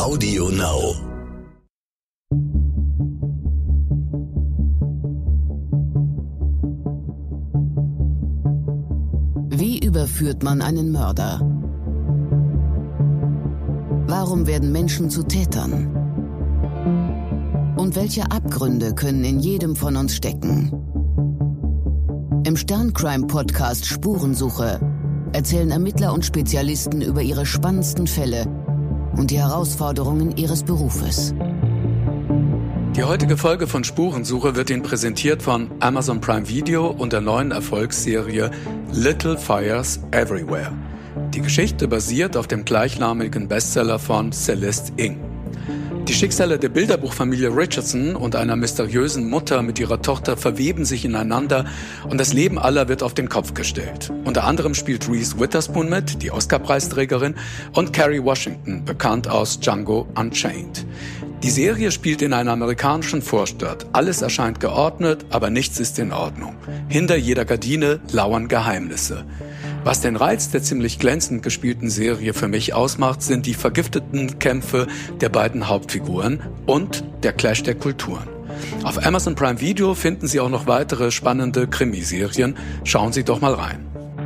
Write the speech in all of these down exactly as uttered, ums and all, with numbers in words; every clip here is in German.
Audio Now. Wie überführt man einen Mörder? Warum werden Menschen zu Tätern? Und welche Abgründe können in jedem von uns stecken? Im Stern-Crime-Podcast Spurensuche erzählen Ermittler und Spezialisten über ihre spannendsten Fälle und die Herausforderungen ihres Berufes. Die heutige Folge von Spurensuche wird Ihnen präsentiert von Amazon Prime Video und der neuen Erfolgsserie Little Fires Everywhere. Die Geschichte basiert auf dem gleichnamigen Bestseller von Celeste Ng. Die Schicksale der Bilderbuchfamilie Richardson und einer mysteriösen Mutter mit ihrer Tochter verweben sich ineinander und das Leben aller wird auf den Kopf gestellt. Unter anderem spielt Reese Witherspoon mit, die Oscar-Preisträgerin, und Kerry Washington, bekannt aus Django Unchained. Die Serie spielt in einer amerikanischen Vorstadt. Alles erscheint geordnet, aber nichts ist in Ordnung. Hinter jeder Gardine lauern Geheimnisse. Was den Reiz der ziemlich glänzend gespielten Serie für mich ausmacht, sind die vergifteten Kämpfe der beiden Hauptfiguren und der Clash der Kulturen. Auf Amazon Prime Video finden Sie auch noch weitere spannende Krimiserien. Schauen Sie doch mal rein.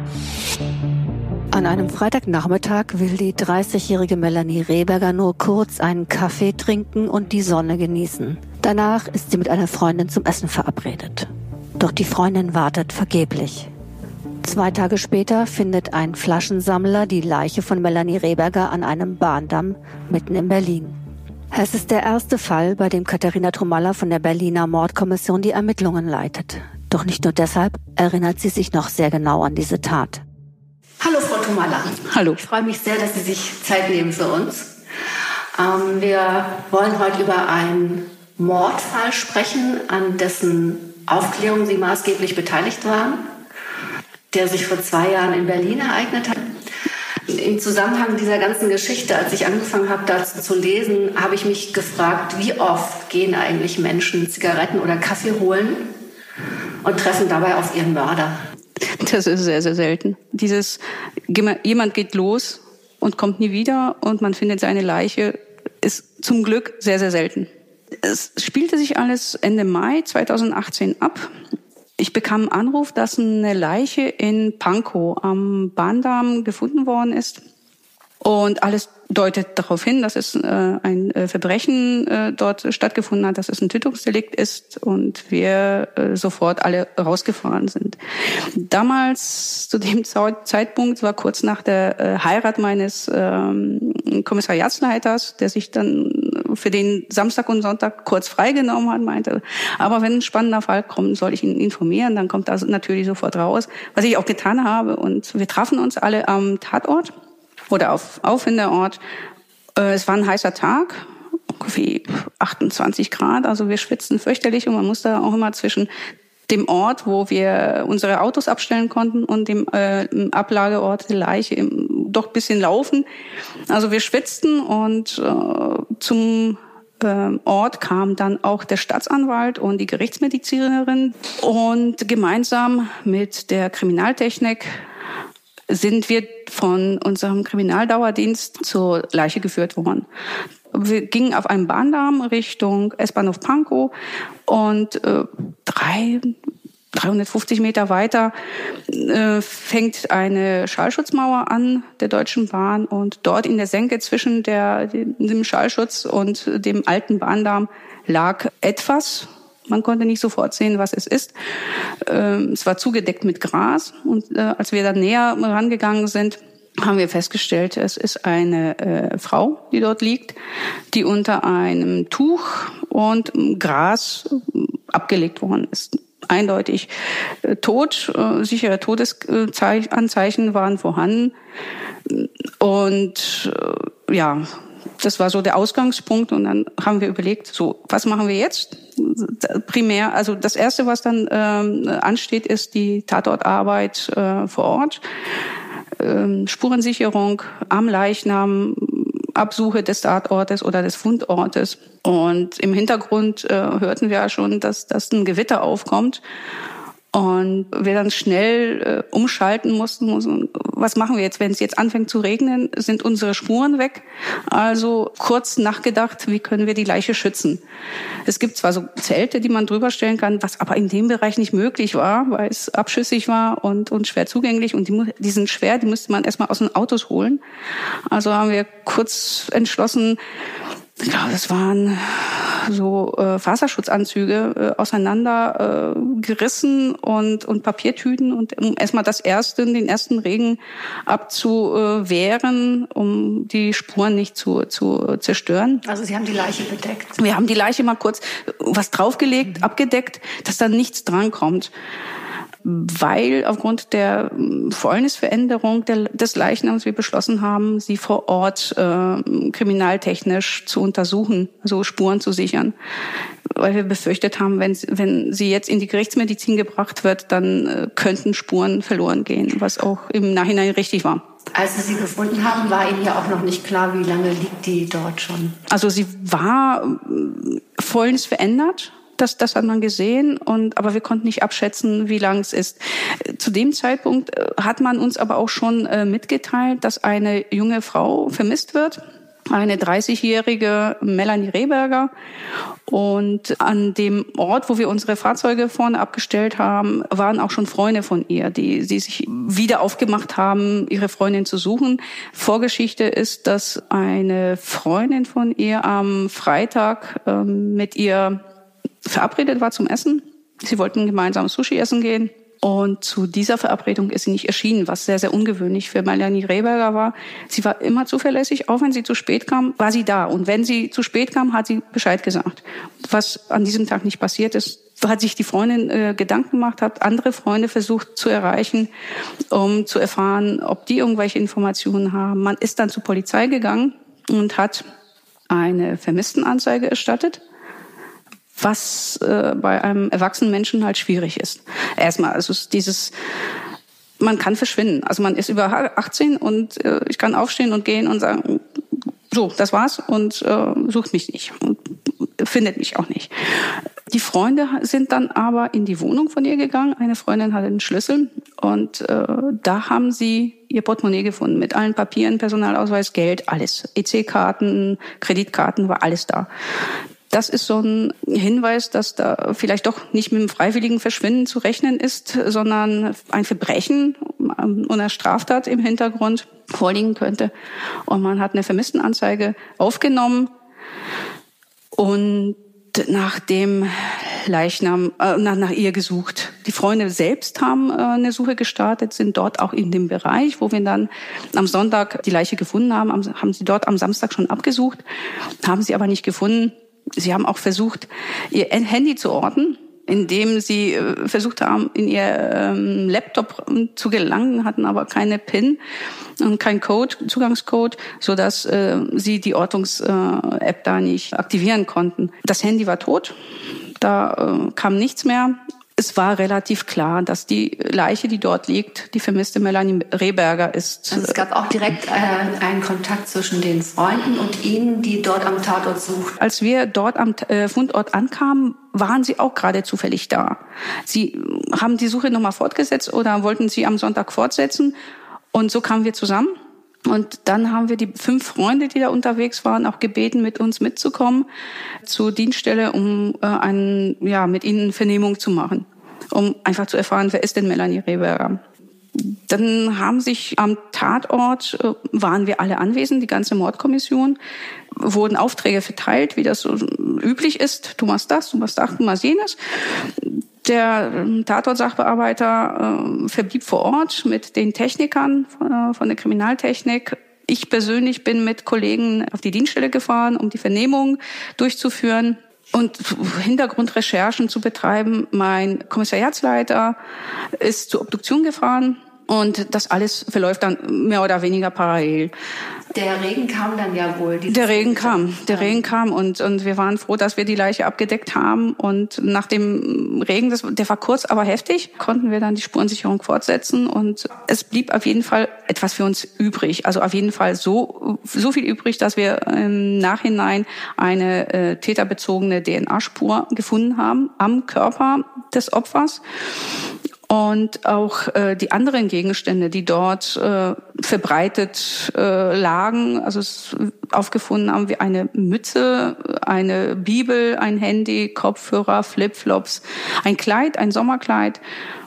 An einem Freitagnachmittag will die dreißigjährige Melanie Rehberger nur kurz einen Kaffee trinken und die Sonne genießen. Danach ist sie mit einer Freundin zum Essen verabredet. Doch die Freundin wartet vergeblich. Zwei Tage später findet ein Flaschensammler die Leiche von Melanie Rehberger an einem Bahndamm mitten in Berlin. Es ist der erste Fall, bei dem Katharina Trumalla von der Berliner Mordkommission die Ermittlungen leitet. Doch nicht nur deshalb erinnert sie sich noch sehr genau an diese Tat. Hallo Frau Trumalla. Hallo. Ich freue mich sehr, dass Sie sich Zeit nehmen für uns. Ähm, wir wollen heute über einen Mordfall sprechen, an dessen Aufklärung Sie maßgeblich beteiligt waren, der sich vor zwei Jahren in Berlin ereignet hat. Im Zusammenhang dieser ganzen Geschichte, als ich angefangen habe, dazu zu lesen, habe ich mich gefragt, wie oft gehen eigentlich Menschen Zigaretten oder Kaffee holen und treffen dabei auf ihren Mörder? Das ist sehr, sehr selten. Dieses, jemand geht los und kommt nie wieder und man findet seine Leiche, ist zum Glück sehr, sehr selten. Es spielte sich alles Ende Mai zweitausendachtzehn ab. Ich bekam einen Anruf, dass eine Leiche in Pankow am Bahndamm gefunden worden ist. Und alles deutet darauf hin, dass es äh, ein äh, Verbrechen äh, dort stattgefunden hat, dass es ein Tötungsdelikt ist und wir äh, sofort alle rausgefahren sind. Damals, zu dem Zeitpunkt, war kurz nach der äh, Heirat meines ähm, Kommissariatsleiters, der sich dann für den Samstag und Sonntag kurz freigenommen hat, meinte, aber wenn ein spannender Fall kommt, soll ich ihn informieren, dann kommt das natürlich sofort raus, was ich auch getan habe. Und wir trafen uns alle am Tatort oder auf Auffinderort. Es war ein heißer Tag, wie achtundzwanzig Grad, also wir schwitzten fürchterlich und man musste auch immer zwischen dem Ort, wo wir unsere Autos abstellen konnten und dem äh, Ablageort der Leiche im, doch ein bisschen laufen. Also wir schwitzten und äh, zum äh, Ort kam dann auch der Staatsanwalt und die Gerichtsmedizinerin und gemeinsam mit der Kriminaltechnik sind wir von unserem Kriminaldauerdienst zur Leiche geführt worden. Wir gingen auf einem Bahndamm Richtung S-Bahnhof Pankow und äh, drei, dreihundertfünfzig Meter weiter äh, fängt eine Schallschutzmauer an der Deutschen Bahn und dort in der Senke zwischen der, dem Schallschutz und dem alten Bahndamm lag etwas. Man konnte nicht sofort sehen, was es ist. Ähm, es war zugedeckt mit Gras und äh, als wir dann näher rangegangen sind, haben wir festgestellt, es ist eine äh, Frau, die dort liegt, die unter einem Tuch und Gras abgelegt worden ist. Eindeutig äh, tot, äh, sichere Todesanzeichen waren vorhanden. Und äh, ja, das war so der Ausgangspunkt. Und dann haben wir überlegt, so, was machen wir jetzt? Primär, also das Erste, was dann ähm, ansteht, ist die Tatortarbeit äh, vor Ort. Ähm, Spurensicherung am Leichnam, Absuche des Tatortes oder des Fundortes. Und im Hintergrund äh, hörten wir ja schon, dass, dass ein Gewitter aufkommt. Und wir dann schnell äh, umschalten mussten. mussten. Was machen wir jetzt, wenn es jetzt anfängt zu regnen? Sind unsere Spuren weg? Also kurz nachgedacht, wie können wir die Leiche schützen? Es gibt zwar so Zelte, die man drüber stellen kann, was aber in dem Bereich nicht möglich war, weil es abschüssig war und, und schwer zugänglich. Und die, die sind schwer, die müsste man erstmal aus den Autos holen. Also haben wir kurz entschlossen, ich glaube, das waren so äh, Faserschutzanzüge äh, auseinander äh, gerissen und und Papiertüten, und um erstmal das erste, den ersten Regen abzuwehren, um die Spuren nicht zu zu zerstören. Also Sie haben die Leiche bedeckt? Wir haben die Leiche mal kurz was draufgelegt, mhm. abgedeckt, dass da nichts drankommt. Weil aufgrund der Fäulnisveränderung des Leichnams wir beschlossen haben, sie vor Ort äh, kriminaltechnisch zu untersuchen, also Spuren zu sichern. Weil wir befürchtet haben, wenn, wenn sie jetzt in die Gerichtsmedizin gebracht wird, dann äh, könnten Spuren verloren gehen, was auch im Nachhinein richtig war. Als Sie sie gefunden haben, war Ihnen ja auch noch nicht klar, wie lange liegt die dort schon? Also sie war äh, fäulnisverändert. Das, das hat man gesehen, und aber wir konnten nicht abschätzen, wie lang es ist. Zu dem Zeitpunkt hat man uns aber auch schon äh, mitgeteilt, dass eine junge Frau vermisst wird, eine dreißigjährige Melanie Rehberger. Und an dem Ort, wo wir unsere Fahrzeuge vorne abgestellt haben, waren auch schon Freunde von ihr, die, die sich wieder aufgemacht haben, ihre Freundin zu suchen. Vorgeschichte ist, dass eine Freundin von ihr am Freitag äh, mit ihr verabredet war zum Essen. Sie wollten gemeinsam Sushi essen gehen. Und zu dieser Verabredung ist sie nicht erschienen, was sehr, sehr ungewöhnlich für Melanie Rehberger war. Sie war immer zuverlässig, auch wenn sie zu spät kam, war sie da. Und wenn sie zu spät kam, hat sie Bescheid gesagt. Was an diesem Tag nicht passiert ist, hat sich die Freundin äh, Gedanken gemacht, hat andere Freunde versucht zu erreichen, um zu erfahren, ob die irgendwelche Informationen haben. Man ist dann zur Polizei gegangen und hat eine Vermisstenanzeige erstattet, was äh, bei einem erwachsenen Menschen halt schwierig ist. Erstmal, also dieses, man kann verschwinden. Also man ist über achtzehn und äh, ich kann aufstehen und gehen und sagen, so, das war's, und äh, sucht mich nicht und findet mich auch nicht. Die Freunde sind dann aber in die Wohnung von ihr gegangen. Eine Freundin hatte einen Schlüssel, und äh, da haben sie ihr Portemonnaie gefunden mit allen Papieren, Personalausweis, Geld, alles. E C-Karten, Kreditkarten, war alles da. Das ist so ein Hinweis, dass da vielleicht doch nicht mit dem freiwilligen Verschwinden zu rechnen ist, sondern ein Verbrechen und eine Straftat im Hintergrund vorliegen könnte. Und man hat eine Vermisstenanzeige aufgenommen und nach dem Leichnam, äh, nach, nach ihr gesucht. Die Freunde selbst haben äh, eine Suche gestartet, sind dort auch in dem Bereich, wo wir dann am Sonntag die Leiche gefunden haben, haben sie dort am Samstag schon abgesucht, haben sie aber nicht gefunden. Sie haben auch versucht, ihr Handy zu orten, indem sie äh, versucht haben, in ihr ähm, Laptop zu gelangen, hatten aber keine PIN und kein Code, Zugangscode, sodass äh, sie die Ortungs-App äh, da nicht aktivieren konnten. Das Handy war tot, da äh, kam nichts mehr. Es war relativ klar, dass die Leiche, die dort liegt, die vermisste Melanie Rehberger ist. Also es gab auch direkt äh, einen Kontakt zwischen den Freunden und Ihnen, die dort am Tatort suchten. Als wir dort am äh, Fundort ankamen, waren sie auch gerade zufällig da. Sie haben die Suche nochmal fortgesetzt oder wollten sie am Sonntag fortsetzen. Und so kamen wir zusammen. Und dann haben wir die fünf Freunde, die da unterwegs waren, auch gebeten, mit uns mitzukommen zur Dienststelle, um äh, einen, ja, mit ihnen Vernehmung zu machen, um einfach zu erfahren, wer ist denn Melanie Rehberger. Dann haben sich am Tatort, äh, waren wir alle anwesend, die ganze Mordkommission, wurden Aufträge verteilt, wie das so üblich ist. Du machst das, du machst das, du machst jenes. Der Tatort-Sachbearbeiter äh, verblieb vor Ort mit den Technikern äh, von der Kriminaltechnik. Ich persönlich bin mit Kollegen auf die Dienststelle gefahren, um die Vernehmung durchzuführen und Hintergrundrecherchen zu betreiben. Mein Kommissariatsleiter ist zur Obduktion gefahren. Und das alles verläuft dann mehr oder weniger parallel. Der Regen kam dann ja wohl. Der Regen kam, der Regen kam und und wir waren froh, dass wir die Leiche abgedeckt haben. Und nach dem Regen, das, der war kurz, aber heftig, konnten wir dann die Spurensicherung fortsetzen. Und es blieb auf jeden Fall etwas für uns übrig. Also auf jeden Fall so so viel übrig, dass wir im Nachhinein eine äh, täterbezogene D N A-Spur gefunden haben am Körper des Opfers. Und auch äh, die anderen Gegenstände, die dort äh, verbreitet äh, lagen, also es aufgefunden haben wir eine Mütze, eine Bibel, ein Handy, Kopfhörer, Flipflops, ein Kleid, ein Sommerkleid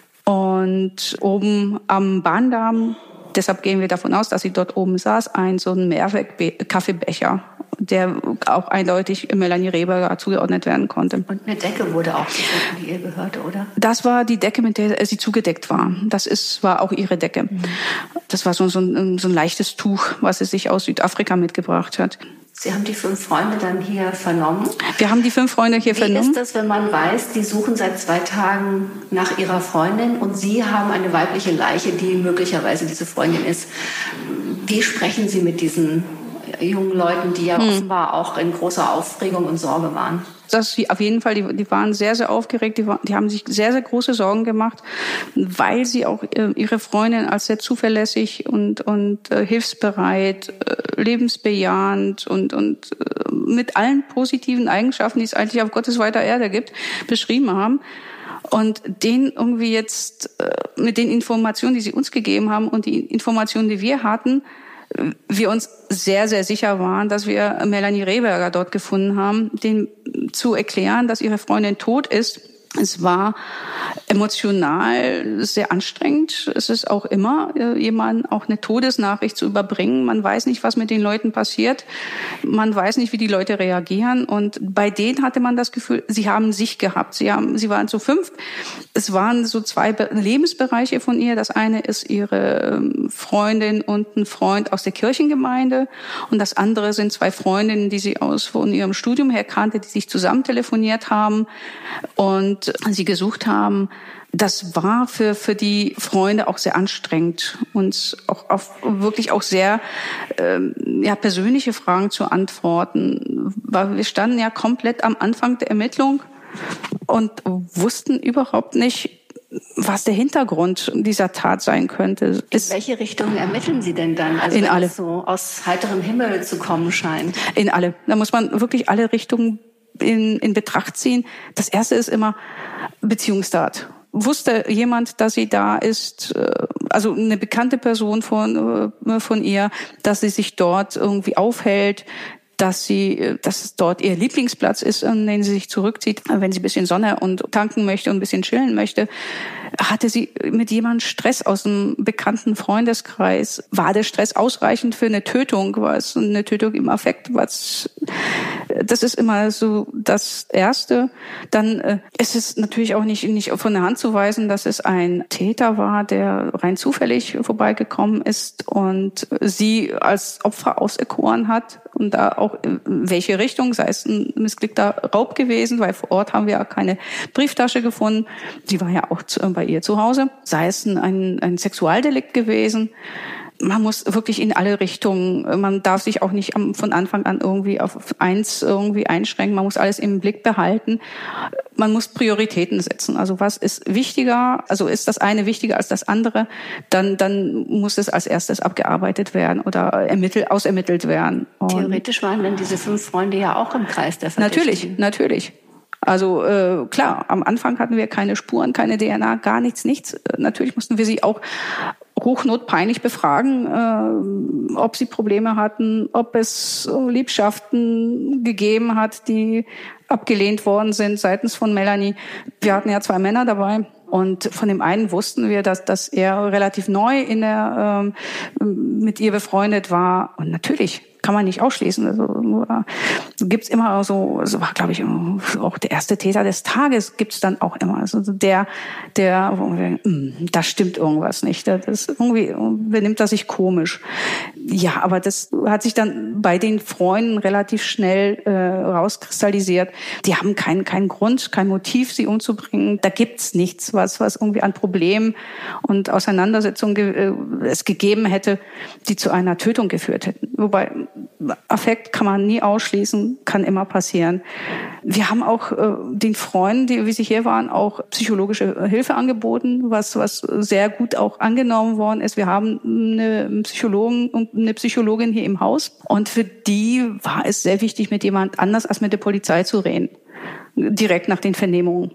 und oben am Bahndamm, deshalb gehen wir davon aus, dass sie dort oben saß, ein so ein Mehrweg-Kaffeebecher, der auch eindeutig Melanie Rehberger zugeordnet werden konnte. Und eine Decke wurde auch gefunden, die ihr gehörte, oder? Das war die Decke, mit der sie zugedeckt war. Das ist, war auch ihre Decke. Mhm. Das war so, so, ein, so ein leichtes Tuch, was sie sich aus Südafrika mitgebracht hat. Sie haben die fünf Freunde dann hier vernommen? Wir haben die fünf Freunde hier Wie vernommen. Wie ist das, wenn man weiß, die suchen seit zwei Tagen nach ihrer Freundin und Sie haben eine weibliche Leiche, die möglicherweise diese Freundin ist? Wie sprechen Sie mit diesen jungen Leuten, die ja hm. offenbar auch in großer Aufregung und Sorge waren? Das auf jeden Fall, die, die waren sehr, sehr aufgeregt, die, war, die haben sich sehr, sehr große Sorgen gemacht, weil sie auch äh, ihre Freundin als sehr zuverlässig und, und äh, hilfsbereit, äh, lebensbejahend und, und äh, mit allen positiven Eigenschaften, die es eigentlich auf Gottes weiter Erde gibt, beschrieben haben. Und den irgendwie jetzt äh, mit den Informationen, die sie uns gegeben haben und die Informationen, die wir hatten, wir uns sehr, sehr sicher waren, dass wir Melanie Rehberger dort gefunden haben, denen zu erklären, dass ihre Freundin tot ist. Es war emotional sehr anstrengend. Es ist auch immer, jemandem auch eine Todesnachricht zu überbringen. Man weiß nicht, was mit den Leuten passiert. Man weiß nicht, wie die Leute reagieren. Und bei denen hatte man das Gefühl, sie haben sich gehabt. Sie haben, sie waren zu fünf. Es waren so zwei Lebensbereiche von ihr. Das eine ist ihre Freundin und ein Freund aus der Kirchengemeinde. Und das andere sind zwei Freundinnen, die sie aus von ihrem Studium her kannte, die sich zusammen telefoniert haben und sie gesucht haben. Das war für für die Freunde auch sehr anstrengend, uns auch auf wirklich auch sehr ähm, ja persönliche Fragen zu antworten, weil wir standen ja komplett am Anfang der Ermittlung und wussten überhaupt nicht, was der Hintergrund dieser Tat sein könnte. In welche Richtung ermitteln Sie denn dann? Also in wenn alle. Es so aus heiterem Himmel zu kommen scheint. In alle. Da muss man wirklich alle Richtungen in, in Betracht ziehen. Das erste ist immer Beziehungstat. Wusste jemand, dass sie da ist, also eine bekannte Person von, von ihr, dass sie sich dort irgendwie aufhält, dass sie, dass es dort ihr Lieblingsplatz ist, an den sie sich zurückzieht, wenn sie ein bisschen Sonne und tanken möchte und ein bisschen chillen möchte. Hatte sie mit jemandem Stress aus einem bekannten Freundeskreis? War der Stress ausreichend für eine Tötung? War es eine Tötung im Affekt? Was? Das ist immer so das Erste. Dann äh, ist es natürlich auch nicht, nicht von der Hand zu weisen, dass es ein Täter war, der rein zufällig vorbeigekommen ist und sie als Opfer auserkoren hat. Und da auch in welche Richtung, sei es ein missglückter Raub gewesen, weil vor Ort haben wir ja keine Brieftasche gefunden. Sie war ja auch bei ihr zu Hause. Sei es ein, ein Sexualdelikt gewesen. Man muss wirklich in alle Richtungen, man darf sich auch nicht von Anfang an irgendwie auf eins irgendwie einschränken. Man muss alles im Blick behalten. Man muss Prioritäten setzen. Also was ist wichtiger? Also ist das eine wichtiger als das andere? Dann, dann muss es als erstes abgearbeitet werden oder ermittelt, ausermittelt werden. Und theoretisch waren dann diese fünf Freunde ja auch im Kreis der Verdächtigen. Natürlich, natürlich. Also äh, klar, am Anfang hatten wir keine Spuren, keine D N A, gar nichts, nichts. Natürlich mussten wir sie auch hochnotpeinlich befragen, äh, ob sie Probleme hatten, ob es Liebschaften gegeben hat, die abgelehnt worden sind seitens von Melanie. Wir hatten ja zwei Männer dabei. Und von dem einen wussten wir, dass, dass er relativ neu in der, ähm, mit ihr befreundet war. Und natürlich kann man nicht ausschließen. Also nur gibt's immer so, so war glaube ich auch der erste Täter des Tages gibt's dann auch immer. Also der, der, da stimmt irgendwas nicht. Das ist irgendwie benimmt er sich komisch. Ja, aber das hat sich dann bei den Freunden relativ schnell äh, rauskristallisiert. Die haben keinen keinen Grund, kein Motiv, sie umzubringen. Da gibt's nichts, was was irgendwie an Problemen und Auseinandersetzungen ge- äh, es gegeben hätte, die zu einer Tötung geführt hätten. Wobei Affekt kann man nie ausschließen, kann immer passieren. Wir haben auch äh, den Freunden, die wie sie hier waren, auch psychologische Hilfe angeboten, was was sehr gut auch angenommen worden ist. Wir haben eine Psychologen und eine Psychologin hier im Haus und für die war es sehr wichtig, mit jemand anders als mit der Polizei zu reden. Direkt nach den Vernehmungen,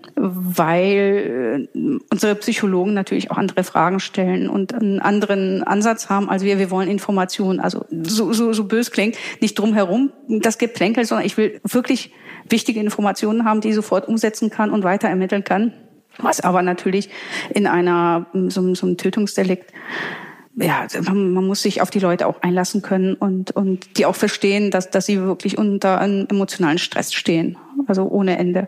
weil unsere Psychologen natürlich auch andere Fragen stellen und einen anderen Ansatz haben als wir. Wir wollen Informationen, also so, so, so bös klingt, nicht drumherum das Geplänkel, sondern ich will wirklich wichtige Informationen haben, die ich sofort umsetzen kann und weiter ermitteln kann. Was aber natürlich in einer so, so einem Tötungsdelikt, ja, man, man muss sich auf die Leute auch einlassen können und und die auch verstehen, dass dass sie wirklich unter einem emotionalen Stress stehen, also ohne Ende.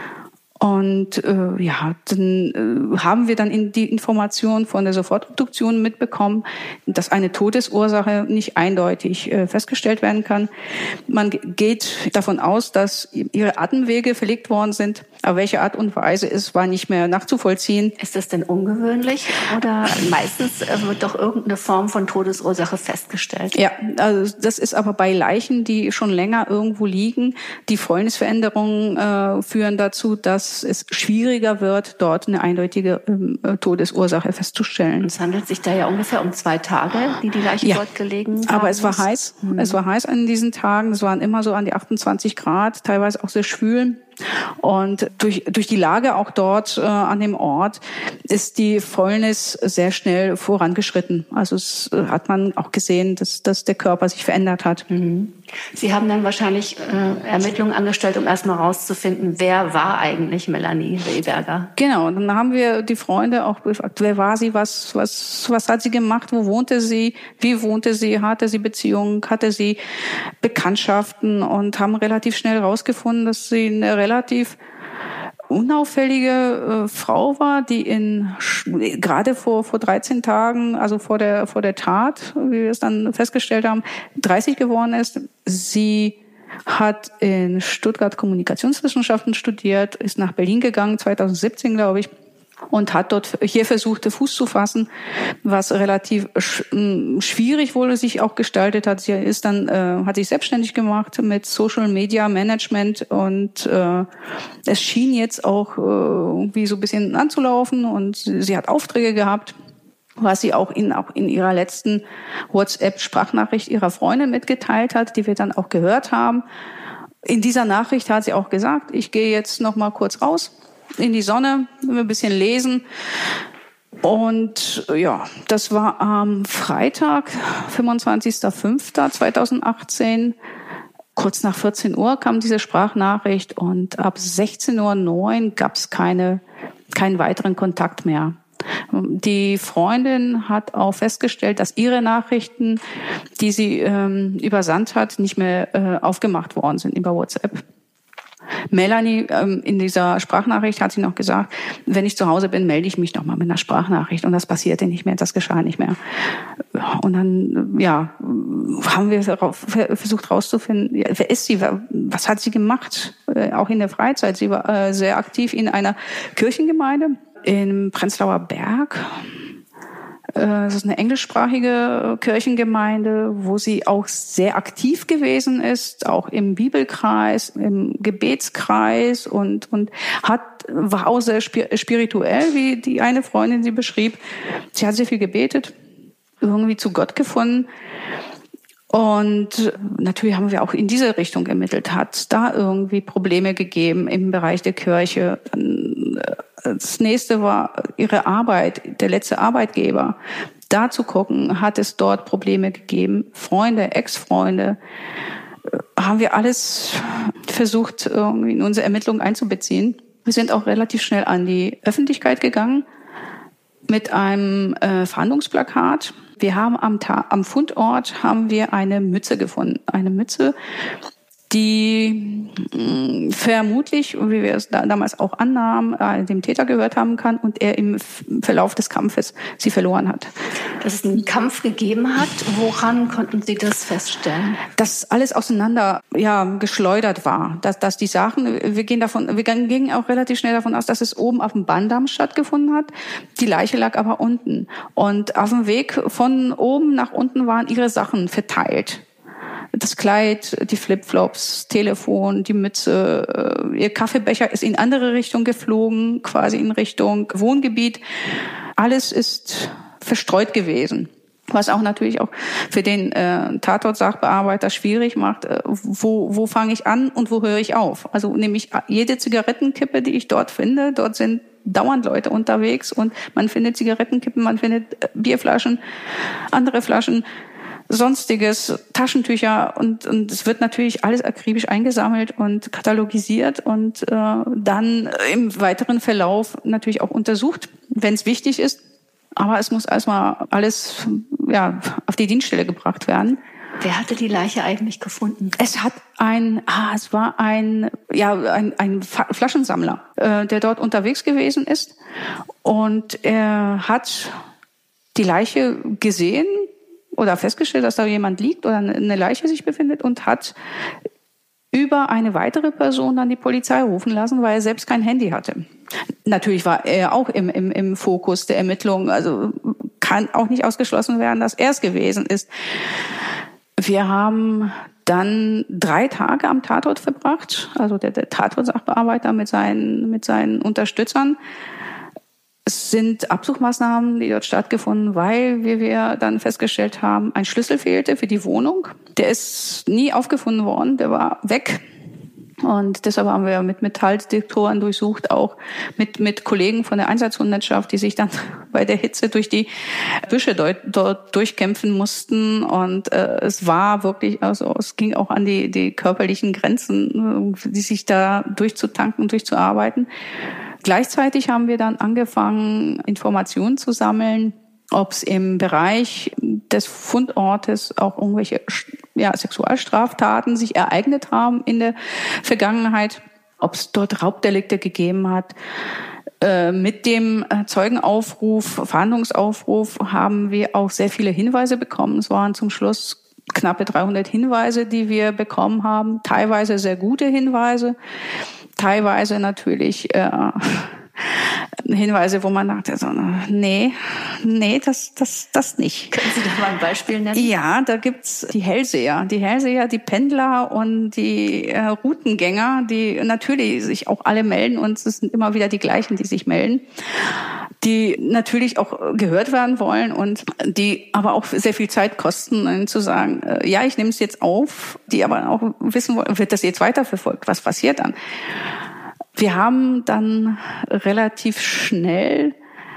Und äh, ja, dann äh, haben wir dann in die Information von der Sofortobduktion mitbekommen, dass eine Todesursache nicht eindeutig äh, festgestellt werden kann. Man geht davon aus, dass ihre Atemwege verlegt worden sind, aber welche Art und Weise ist, war nicht mehr nachzuvollziehen. Ist das denn ungewöhnlich oder meistens äh, wird doch irgendeine Form von Todesursache festgestellt? Ja, also das ist aber bei Leichen, die schon länger irgendwo liegen. Die Fäulnisveränderungen äh, führen dazu, dass es schwieriger wird, dort eine eindeutige äh, Todesursache festzustellen. Es handelt sich da ja ungefähr um zwei Tage, die die Leiche ja, dort gelegen haben. Aber es war heiß. Mhm. Es war heiß an diesen Tagen. Es waren immer so an die achtundzwanzig Grad, teilweise auch sehr schwül. Und durch durch die Lage auch dort äh, an dem Ort ist die Fäulnis sehr schnell vorangeschritten. Also es äh, hat man auch gesehen, dass dass der Körper sich verändert hat. Mhm. Sie haben dann wahrscheinlich äh, Ermittlungen angestellt, um erstmal rauszufinden, wer war eigentlich Melanie Rehberger? Genau, und dann haben wir die Freunde auch gefragt, wer war sie, was was was hat sie gemacht, wo wohnte sie, wie wohnte sie, hatte sie Beziehungen, hatte sie Bekanntschaften und haben relativ schnell rausgefunden, dass sie eine relativ unauffällige äh, Frau war, die in gerade vor vor dreizehn Tagen, also vor der vor der Tat, wie wir es dann festgestellt haben, dreißig geworden ist. Sie hat in Stuttgart Kommunikationswissenschaften studiert, ist nach Berlin gegangen, zweitausendsiebzehn, glaube ich, und hat dort hier versucht, Fuß zu fassen, was relativ schwierig wohl sich auch gestaltet hat. Sie ist dann, äh, hat sich selbstständig gemacht mit Social Media Management und äh, es schien jetzt auch äh, irgendwie so ein bisschen anzulaufen und sie hat Aufträge gehabt, was sie auch in, auch in ihrer letzten WhatsApp-Sprachnachricht ihrer Freundin mitgeteilt hat, die wir dann auch gehört haben. In dieser Nachricht hat sie auch gesagt, ich gehe jetzt noch mal kurz raus in die Sonne, ein bisschen lesen. Und ja, das war am Freitag, fünfundzwanzigster fünfter zweitausendachtzehn. Kurz nach vierzehn Uhr kam diese Sprachnachricht und ab sechzehn Uhr neun gab es keine, keinen weiteren Kontakt mehr. Die Freundin hat auch festgestellt, dass ihre Nachrichten, die sie ähm, übersandt hat, nicht mehr äh, aufgemacht worden sind über WhatsApp. Melanie, ähm, in dieser Sprachnachricht hat sie noch gesagt, wenn ich zu Hause bin, melde ich mich nochmal mit einer Sprachnachricht. Und das passierte nicht mehr, das geschah nicht mehr. Und dann, ja, haben wir versucht herauszufinden, ja, wer ist sie, was hat sie gemacht, äh, auch in der Freizeit. Sie war äh, sehr aktiv in einer Kirchengemeinde im Prenzlauer Berg. Das ist eine englischsprachige Kirchengemeinde, wo sie auch sehr aktiv gewesen ist, auch im Bibelkreis, im Gebetskreis und und hat war auch sehr spirituell, wie die eine Freundin sie beschrieb. Sie hat sehr viel gebetet, irgendwie zu Gott gefunden. Und natürlich haben wir auch in diese Richtung ermittelt. Hat es da irgendwie Probleme gegeben im Bereich der Kirche? Das nächste war ihre Arbeit, der letzte Arbeitgeber. Da zu gucken, hat es dort Probleme gegeben? Freunde, Ex-Freunde, haben wir alles versucht, irgendwie in unsere Ermittlungen einzubeziehen. Wir sind auch relativ schnell an die Öffentlichkeit gegangen mit einem äh, Fahndungsplakat. Wir haben am, Ta- am Fundort haben wir eine Mütze gefunden. Eine Mütze, die mh, vermutlich, wie wir es da, damals auch annahmen, äh, dem Täter gehört haben kann und er im F- Verlauf des Kampfes sie verloren hat. Dass es einen Kampf gegeben hat, woran konnten Sie das feststellen? Dass alles auseinander ja geschleudert war, dass, dass die Sachen, wir gehen davon, wir gingen auch relativ schnell davon aus, dass es oben auf dem Bahndamm stattgefunden hat. Die Leiche lag aber unten und auf dem Weg von oben nach unten waren ihre Sachen verteilt. Das Kleid, die Flipflops, Telefon, die Mütze, ihr Kaffeebecher ist in andere Richtung geflogen, quasi in Richtung Wohngebiet. Alles ist verstreut gewesen. Was auch natürlich auch für den äh, Tatort-Sachbearbeiter schwierig macht, äh, wo, wo fange ich an und wo höre ich auf? Also nämlich jede Zigarettenkippe, die ich dort finde, dort sind dauernd Leute unterwegs und man findet Zigarettenkippen, man findet Bierflaschen, andere Flaschen, Sonstiges, Taschentücher und, und es wird natürlich alles akribisch eingesammelt und katalogisiert und äh, dann im weiteren Verlauf natürlich auch untersucht, wenn es wichtig ist. Aber es muss erstmal alles ja, auf die Dienststelle gebracht werden. Wer hatte die Leiche eigentlich gefunden? Es hat ein, ah, es war ein, ja, ein, ein Flaschensammler, äh, der dort unterwegs gewesen ist und er hat die Leiche gesehen oder festgestellt, dass da jemand liegt oder eine Leiche sich befindet und hat über eine weitere Person dann die Polizei rufen lassen, weil er selbst kein Handy hatte. Natürlich war er auch im, im, im Fokus der Ermittlungen, also kann auch nicht ausgeschlossen werden, dass er es gewesen ist. Wir haben dann drei Tage am Tatort verbracht, also der, der Tatort-Sachbearbeiter mit seinen, mit seinen Unterstützern. Es sind Absuchmaßnahmen, die dort stattgefunden, weil, wie wir dann festgestellt haben, ein Schlüssel fehlte für die Wohnung. Der ist nie aufgefunden worden, der war weg. Und deshalb haben wir mit Metalldetektoren durchsucht, auch mit, mit Kollegen von der Einsatzhundertschaft, die sich dann bei der Hitze durch die Büsche dort, dort durchkämpfen mussten. Und äh, es war wirklich, also es ging auch an die, die körperlichen Grenzen, die sich da durchzutanken, durchzuarbeiten. Gleichzeitig haben wir dann angefangen, Informationen zu sammeln, ob es im Bereich des Fundortes auch irgendwelche ja, Sexualstraftaten sich ereignet haben in der Vergangenheit, ob es dort Raubdelikte gegeben hat. Äh, mit dem Zeugenaufruf, Fahndungsaufruf haben wir auch sehr viele Hinweise bekommen. Es waren zum Schluss knappe dreihundert Hinweise, die wir bekommen haben, teilweise sehr gute Hinweise. Teilweise natürlich äh, Hinweise, wo man dachte, so, nee, nee, das, das, das nicht. Können Sie da mal ein Beispiel nennen? Ja, da gibt's die Hellseher, die Hellseher, die Pendler und die äh, Routengänger, die natürlich sich auch alle melden und es sind immer wieder die gleichen, die sich melden, die natürlich auch gehört werden wollen und die aber auch sehr viel Zeit kosten, zu sagen, äh, ja, ich nehme es jetzt auf, die aber auch wissen wollen, wird das jetzt weiterverfolgt, was passiert dann? Wir haben dann relativ schnell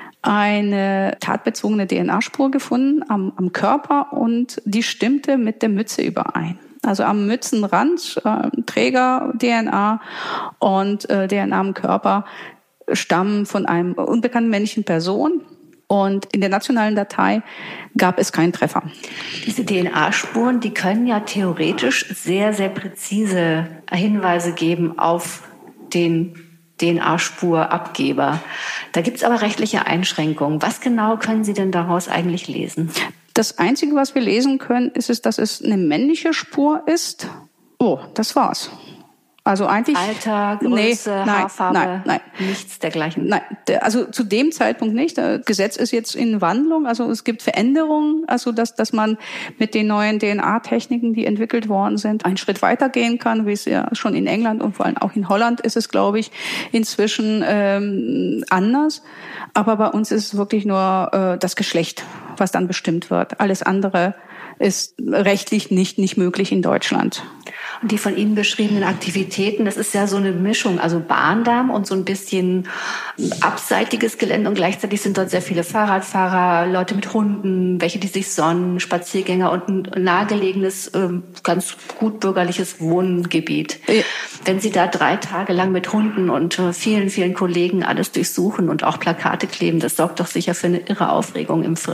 eine tatbezogene D N A-Spur gefunden am, am Körper und die stimmte mit der Mütze überein. Also am Mützenrand äh, Träger D N A und äh, D N A am Körper stammen von einem unbekannten männlichen Person. Und in der nationalen Datei gab es keinen Treffer. Diese D N A-Spuren, die können ja theoretisch sehr, sehr präzise Hinweise geben auf den D N A-Spurabgeber. Da gibt es aber rechtliche Einschränkungen. Was genau können Sie denn daraus eigentlich lesen? Das Einzige, was wir lesen können, ist es, dass es eine männliche Spur ist. Oh, das war's. Also eigentlich Alter, Größe, nee, nein, Haarfarbe, nein, nein. nichts dergleichen. Nein, also zu dem Zeitpunkt nicht. Das Gesetz ist jetzt in Wandlung. Also es gibt Veränderungen, also dass dass man mit den neuen D N A-Techniken, die entwickelt worden sind, einen Schritt weitergehen kann, wie es ja schon in England und vor allem auch in Holland ist es, glaube ich, inzwischen ähm, anders. Aber bei uns ist es wirklich nur äh, das Geschlecht, was dann bestimmt wird. Alles andere ist rechtlich nicht nicht möglich in Deutschland. Und die von Ihnen beschriebenen Aktivitäten, das ist ja so eine Mischung, also Bahndamm und so ein bisschen abseitiges Gelände und gleichzeitig sind dort sehr viele Fahrradfahrer, Leute mit Hunden, welche die sich sonnen, Spaziergänger und ein nahegelegenes, ganz gut bürgerliches Wohngebiet. Ja. Wenn Sie da drei Tage lang mit Hunden und vielen, vielen Kollegen alles durchsuchen und auch Plakate kleben, das sorgt doch sicher für eine irre Aufregung im Viertel.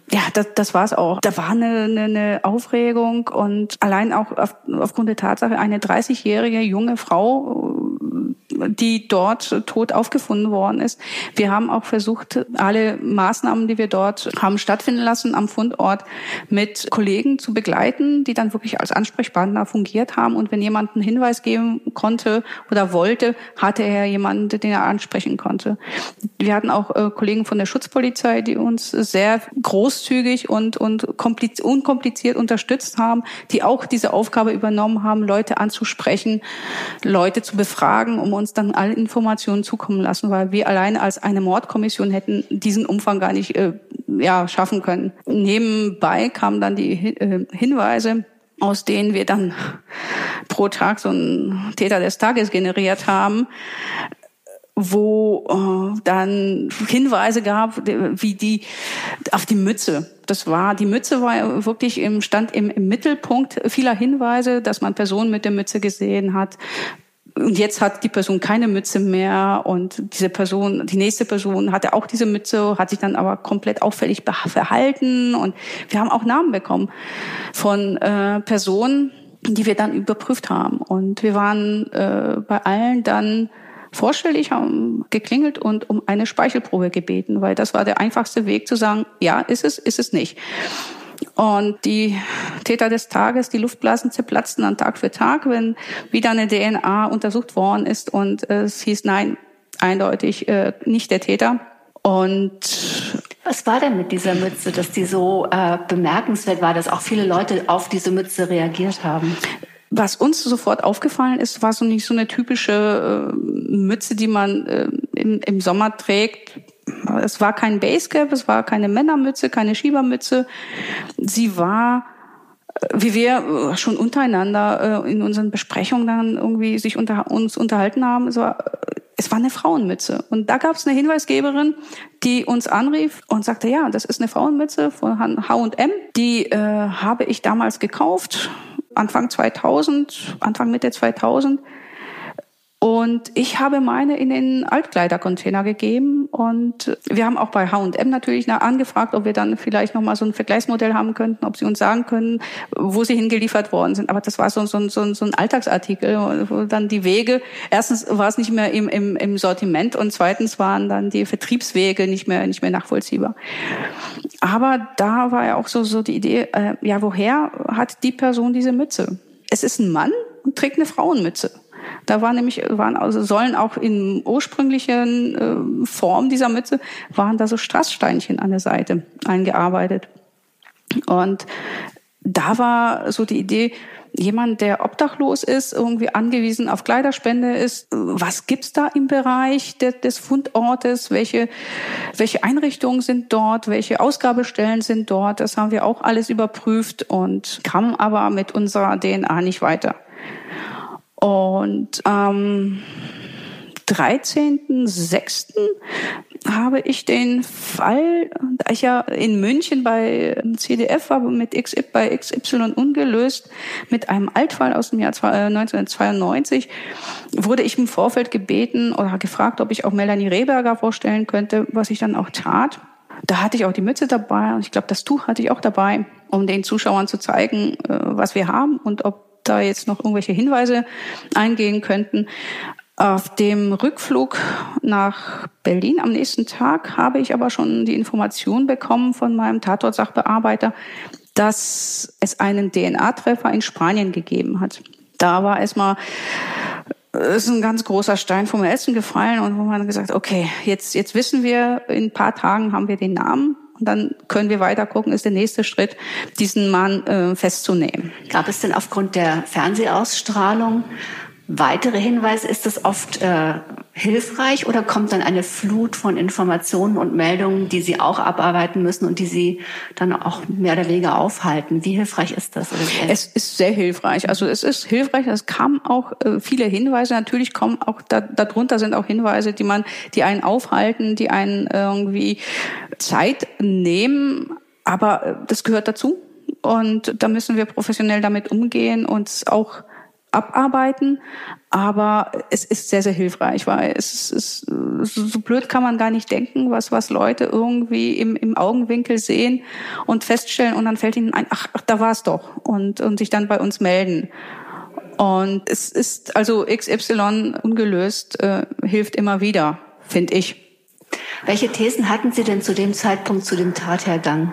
Ja, das, das war's auch. Da war eine, eine, eine Aufregung und allein auch auf, aufgrund der Tatsache, eine dreißigjährige junge Frau, die dort tot aufgefunden worden ist. Wir haben auch versucht, alle Maßnahmen, die wir dort haben stattfinden lassen am Fundort, mit Kollegen zu begleiten, die dann wirklich als Ansprechpartner fungiert haben. Und wenn jemand einen Hinweis geben konnte oder wollte, hatte er jemanden, den er ansprechen konnte. Wir hatten auch äh, Kollegen von der Schutzpolizei, die uns sehr großzügig und, und kompliz- unkompliziert unterstützt haben, die auch diese Aufgabe übernommen haben, Leute anzusprechen, Leute zu befragen, um uns dann alle Informationen zukommen lassen, weil wir alleine als eine Mordkommission hätten diesen Umfang gar nicht äh, ja, schaffen können. Nebenbei kamen dann die äh, Hinweise, aus denen wir dann pro Tag so einen Täter des Tages generiert haben, wo äh, dann Hinweise gab, wie die auf die Mütze. Das war, die Mütze war wirklich im stand im, im Mittelpunkt vieler Hinweise, dass man Personen mit der Mütze gesehen hat. Und jetzt hat die Person keine Mütze mehr und diese Person, die nächste Person hatte auch diese Mütze, hat sich dann aber komplett auffällig verhalten. Und wir haben auch Namen bekommen von äh, Personen, die wir dann überprüft haben. Und wir waren äh, bei allen dann vorstellig, haben geklingelt und um eine Speichelprobe gebeten, weil das war der einfachste Weg zu sagen, ja, ist es, ist es nicht. Und die Täter des Tages, die Luftblasen zerplatzten dann Tag für Tag, wenn wieder eine D N A untersucht worden ist und äh, es hieß, nein, eindeutig äh, nicht der Täter. Und was war denn mit dieser Mütze, dass die so äh, bemerkenswert war, dass auch viele Leute auf diese Mütze reagiert haben? Was uns sofort aufgefallen ist, war so nicht so eine typische äh, Mütze, die man äh, im, im Sommer trägt. Es war kein Basecap, es war keine Männermütze, keine Schiebermütze. Sie war, wie wir schon untereinander in unseren Besprechungen dann irgendwie sich unter uns unterhalten haben, es war, es war eine Frauenmütze. Und da gab es eine Hinweisgeberin, die uns anrief und sagte, ja, das ist eine Frauenmütze von H und M. Die äh, habe ich damals gekauft, Anfang zweitausend, Anfang Mitte zweitausend. Und ich habe meine in den Altkleidercontainer gegeben und wir haben auch bei H und M natürlich angefragt, ob wir dann vielleicht nochmal so ein Vergleichsmodell haben könnten, ob sie uns sagen können, wo sie hingeliefert worden sind. Aber das war so, so, so, so ein Alltagsartikel, wo dann die Wege, erstens war es nicht mehr im, im, im Sortiment und zweitens waren dann die Vertriebswege nicht mehr, nicht mehr nachvollziehbar. Aber da war ja auch so, so die Idee, äh, ja, woher hat die Person diese Mütze? Es ist ein Mann und trägt eine Frauenmütze. Da war nämlich, waren also sollen auch in ursprünglichen äh, Form dieser Mütze, waren da so Strasssteinchen an der Seite eingearbeitet. Und da war so die Idee, jemand, der obdachlos ist, irgendwie angewiesen auf Kleiderspende ist, was gibt's da im Bereich de, des Fundortes? Welche, welche Einrichtungen sind dort? Welche Ausgabestellen sind dort? Das haben wir auch alles überprüft und kamen aber mit unserer D N A nicht weiter. Und am dreizehnten sechsten habe ich den Fall, da ich ja in München bei C D F war, mit X Y, bei X Y ungelöst, mit einem Altfall aus dem Jahr neunzehnhundertzweiundneunzig, wurde ich im Vorfeld gebeten oder gefragt, ob ich auch Melanie Rehberger vorstellen könnte, was ich dann auch tat. Da hatte ich auch die Mütze dabei und ich glaube, das Tuch hatte ich auch dabei, um den Zuschauern zu zeigen, was wir haben und ob da jetzt noch irgendwelche Hinweise eingehen könnten. Auf dem Rückflug nach Berlin am nächsten Tag habe ich aber schon die Information bekommen von meinem Tatort-Sachbearbeiter, dass es einen D N A-Treffer in Spanien gegeben hat. Da war erstmal ist ein ganz großer Stein vom Herzen gefallen und wo man gesagt, okay, jetzt jetzt wissen wir, in ein paar Tagen haben wir den Namen. Und dann können wir weiter gucken, ist der nächste Schritt, diesen Mann äh, festzunehmen. Gab es denn aufgrund der Fernsehausstrahlung weitere Hinweise? Ist das oft äh, hilfreich oder kommt dann eine Flut von Informationen und Meldungen, die Sie auch abarbeiten müssen und die Sie dann auch mehr oder weniger aufhalten? Wie hilfreich ist das? Oder es ist sehr hilfreich. Also es ist hilfreich. Es kamen auch äh, viele Hinweise. Natürlich kommen auch da, darunter sind auch Hinweise, die man, die einen aufhalten, die einen irgendwie Zeit nehmen. Aber äh, das gehört dazu. Und da müssen wir professionell damit umgehen und auch abarbeiten, aber es ist sehr, sehr hilfreich, weil es ist, so blöd kann man gar nicht denken, was, was Leute irgendwie im, im Augenwinkel sehen und feststellen und dann fällt ihnen ein, ach, ach da war es doch und, und sich dann bei uns melden. Und es ist also X Y ungelöst, äh, hilft immer wieder, finde ich. Welche Thesen hatten Sie denn zu dem Zeitpunkt, zu dem Tathergang?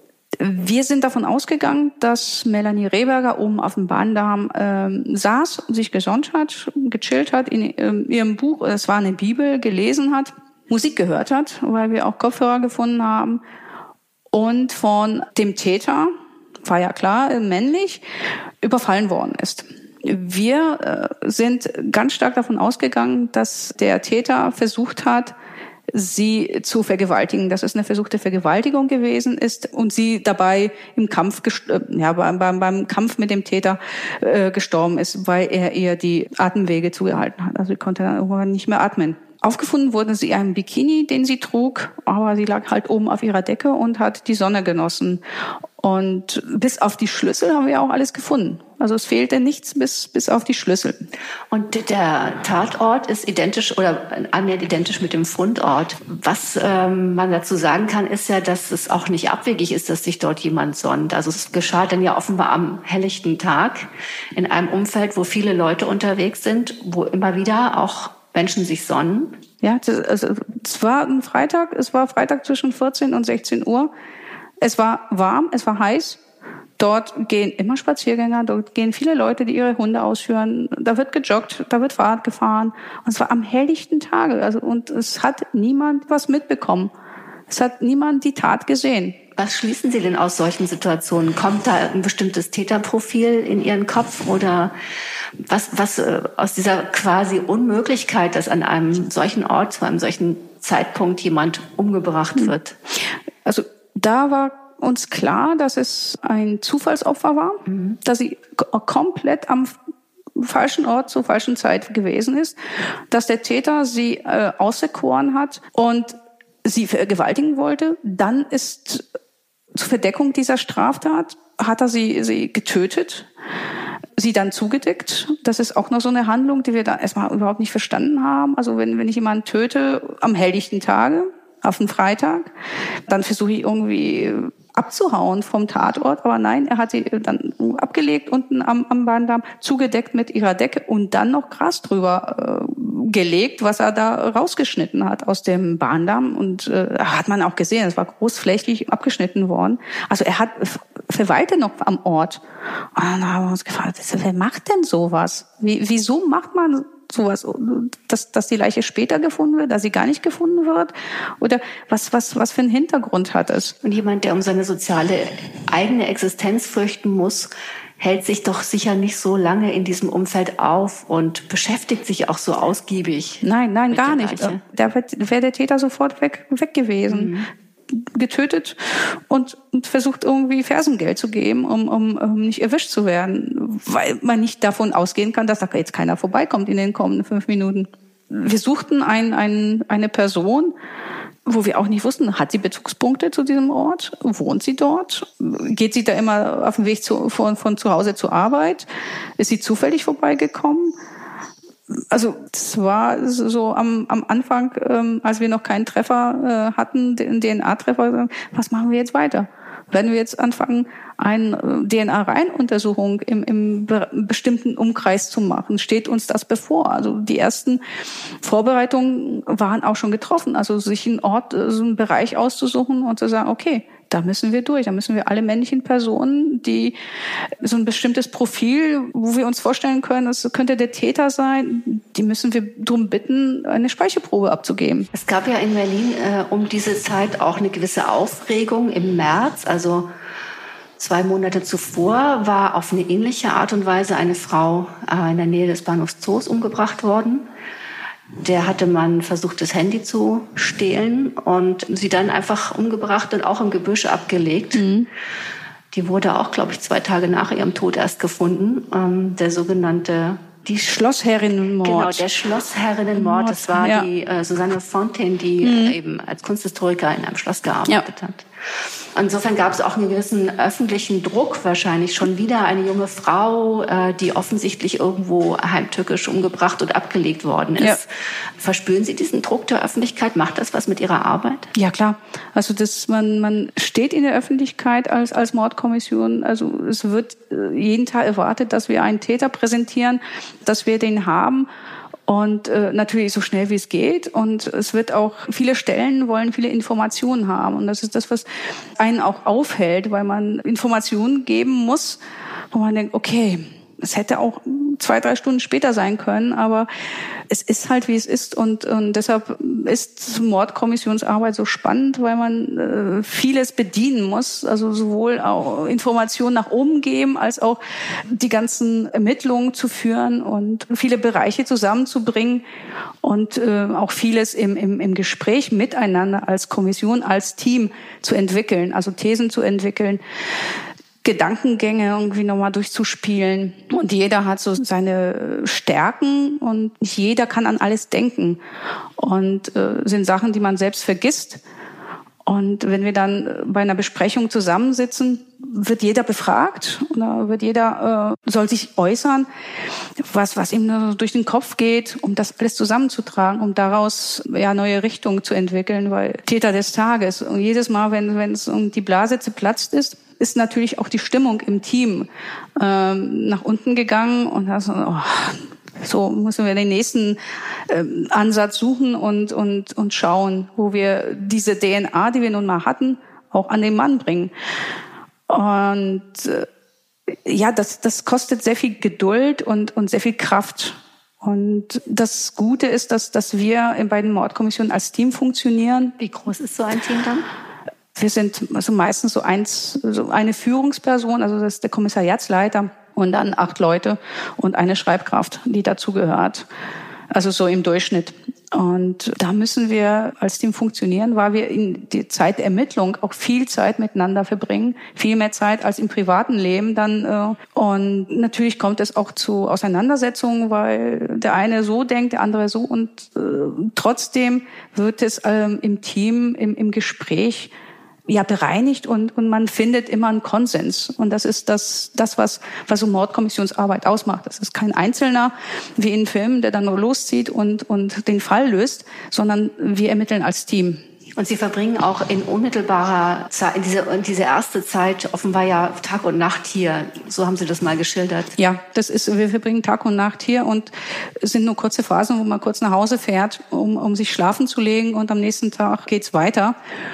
Wir sind davon ausgegangen, dass Melanie Rehberger oben auf dem Bahndamm ähm, saß, sich gesonnt hat, gechillt hat, in ähm, ihrem Buch, es war eine Bibel, gelesen hat, Musik gehört hat, weil wir auch Kopfhörer gefunden haben und von dem Täter, war ja klar, äh, männlich, überfallen worden ist. Wir äh, sind ganz stark davon ausgegangen, dass der Täter versucht hat, sie zu vergewaltigen, dass es eine versuchte Vergewaltigung gewesen ist und sie dabei im Kampf, ja, beim, beim, beim Kampf mit dem Täter äh, gestorben ist, weil er ihr die Atemwege zugehalten hat. Also sie konnte dann irgendwann nicht mehr atmen. Aufgefunden wurde sie in einem Bikini, den sie trug, aber sie lag halt oben auf ihrer Decke und hat die Sonne genossen. Und bis auf die Schlüssel haben wir auch alles gefunden. Also es fehlte nichts bis, bis auf die Schlüssel. Und der Tatort ist identisch oder annähernd identisch mit dem Fundort. Was ähm, man dazu sagen kann, ist ja, dass es auch nicht abwegig ist, dass sich dort jemand sonnt. Also es geschah dann ja offenbar am helllichten Tag in einem Umfeld, wo viele Leute unterwegs sind, wo immer wieder auch Menschen sich sonnen. Ja, das, also, es war ein Freitag, es war Freitag zwischen vierzehn und sechzehn Uhr. Es war warm, es war heiß. Dort gehen immer Spaziergänger, dort gehen viele Leute, die ihre Hunde ausführen. Da wird gejoggt, da wird Fahrrad gefahren. Und es war am helllichten Tage. Also, und es hat niemand was mitbekommen. Es hat niemand die Tat gesehen. Was schließen Sie denn aus solchen Situationen? Kommt da ein bestimmtes Täterprofil in Ihren Kopf oder was, was äh, aus dieser quasi Unmöglichkeit, dass an einem solchen Ort, zu einem solchen Zeitpunkt jemand umgebracht wird? Also da war uns klar, dass es ein Zufallsopfer war, mhm. dass sie k- komplett am falschen Ort zur falschen Zeit gewesen ist, dass der Täter sie äh, auserkoren hat und sie vergewaltigen wollte. Dann ist zur Verdeckung dieser Straftat hat er sie, sie getötet, sie dann zugedeckt. Das ist auch noch so eine Handlung, die wir da erstmal überhaupt nicht verstanden haben. Also wenn, wenn ich jemanden töte am helllichten Tage, auf einen Freitag, dann versuche ich irgendwie abzuhauen vom Tatort. Aber nein, er hat sie dann abgelegt unten am, am Bahndamm, zugedeckt mit ihrer Decke und dann noch Gras drüber äh, gelegt, was er da rausgeschnitten hat aus dem Bahndamm. Und äh, hat man auch gesehen, es war großflächig abgeschnitten worden. Also er hat verweilte noch am Ort. Und dann haben wir uns gefragt, wer macht denn sowas? Wie, wieso macht man sowas, dass, dass die Leiche später gefunden wird, dass sie gar nicht gefunden wird? Oder was, was, was für einen Hintergrund hat es? Und jemand, der um seine soziale eigene Existenz fürchten muss, hält sich doch sicher nicht so lange in diesem Umfeld auf und beschäftigt sich auch so ausgiebig. Nein, nein, gar nicht. Da wäre der Täter sofort weg, weg gewesen. Mhm. Getötet und, und versucht irgendwie Fersengeld zu geben, um, um, um nicht erwischt zu werden, weil man nicht davon ausgehen kann, dass da jetzt keiner vorbeikommt in den kommenden fünf Minuten. Wir suchten ein, ein, eine Person, wo wir auch nicht wussten, hat sie Bezugspunkte zu diesem Ort? Wohnt sie dort? Geht sie da immer auf dem Weg zu, von, von zu Hause zur Arbeit? Ist sie zufällig vorbeigekommen? Also das war so am, am Anfang, ähm, als wir noch keinen Treffer äh, hatten, den D N A-Treffer, was machen wir jetzt weiter? Werden wir jetzt anfangen, eine äh, D N A-Reihenuntersuchung im, im be- bestimmten Umkreis zu machen? Steht uns das bevor? Also die ersten Vorbereitungen waren auch schon getroffen, also sich einen Ort, so einen Bereich auszusuchen und zu sagen, okay, da müssen wir durch, da müssen wir alle männlichen Personen, die so ein bestimmtes Profil, wo wir uns vorstellen können, es könnte der Täter sein, die müssen wir darum bitten, eine Speichelprobe abzugeben. Es gab ja in Berlin äh, um diese Zeit auch eine gewisse Aufregung im März, also zwei Monate zuvor war auf eine ähnliche Art und Weise eine Frau äh, in der Nähe des Bahnhofs Zoos umgebracht worden. Der hatte man versucht, das Handy zu stehlen und sie dann einfach umgebracht und auch im Gebüsch abgelegt. Mhm. Die wurde auch, glaube ich, zwei Tage nach ihrem Tod erst gefunden. Ähm, der sogenannte... Die Schlossherrinnenmord. Genau, der Schlossherrinnenmord. Das war ja die äh, Susanne Fontaine, die mhm. äh, eben als Kunsthistoriker in einem Schloss gearbeitet ja. hat. Insofern gab es auch einen gewissen öffentlichen Druck, wahrscheinlich schon wieder eine junge Frau, äh, die offensichtlich irgendwo heimtückisch umgebracht und abgelegt worden ist. Ja. Verspüren Sie diesen Druck der Öffentlichkeit? Macht das was mit Ihrer Arbeit? Ja, klar. Also das, man, man steht in der Öffentlichkeit als, als Mordkommission. Also es wird jeden Tag erwartet, dass wir einen Täter präsentieren, dass wir den haben. Und äh, natürlich so schnell wie es geht. Und es wird auch, viele Stellen wollen viele Informationen haben. Und das ist das, was einen auch aufhält, weil man Informationen geben muss, wo man denkt, okay, es hätte auch zwei, drei Stunden später sein können, aber es ist halt, wie es ist. Und, und deshalb ist Mordkommissionsarbeit so spannend, weil man äh, vieles bedienen muss. Also sowohl auch Informationen nach oben geben, als auch die ganzen Ermittlungen zu führen und viele Bereiche zusammenzubringen und äh, auch vieles im, im, im Gespräch miteinander als Kommission, als Team zu entwickeln, also Thesen zu entwickeln, Gedankengänge irgendwie nochmal durchzuspielen. Und jeder hat so seine Stärken und nicht jeder kann an alles denken. Und äh, sind Sachen, die man selbst vergisst. Und wenn wir dann bei einer Besprechung zusammensitzen, wird jeder befragt oder wird jeder äh, soll sich äußern, was was ihm durch den Kopf geht, um das alles zusammenzutragen, um daraus ja neue Richtungen zu entwickeln, weil Täter des Tages. Und jedes Mal, wenn wenn es um die Blase zerplatzt ist, ist natürlich auch die Stimmung im Team ähm, nach unten gegangen und das, oh, so müssen wir den nächsten ähm, Ansatz suchen und und und schauen, wo wir diese D N A, die wir nun mal hatten, auch an den Mann bringen. Und äh, ja, das das kostet sehr viel Geduld und und sehr viel Kraft. Und das Gute ist, dass dass wir in beiden Mordkommissionen als Team funktionieren. Wie groß ist so ein Team dann? Wir sind also meistens so eins, so eine Führungsperson, also das ist der Kommissariatsleiter und dann acht Leute und eine Schreibkraft, die dazugehört. Also so im Durchschnitt. Und da müssen wir als Team funktionieren, weil wir in die Zeit der Ermittlung auch viel Zeit miteinander verbringen, viel mehr Zeit als im privaten Leben dann. Und natürlich kommt es auch zu Auseinandersetzungen, weil der eine so denkt, der andere so. Und trotzdem wird es im Team, im, im Gespräch ja bereinigt und und man findet immer einen Konsens und das ist das das was was so Mordkommissionsarbeit ausmacht. Das ist kein Einzelner wie in Filmen, der dann nur loszieht und und den Fall löst, sondern wir ermitteln als Team. Und Sie verbringen auch in unmittelbarer Zeit, in diese, in diese erste Zeit offenbar ja Tag und Nacht hier. So haben Sie das mal geschildert. Ja, das ist, wir verbringen Tag und Nacht hier und es sind nur kurze Phasen, wo man kurz nach Hause fährt, um um sich schlafen zu legen und am nächsten Tag geht's weiter.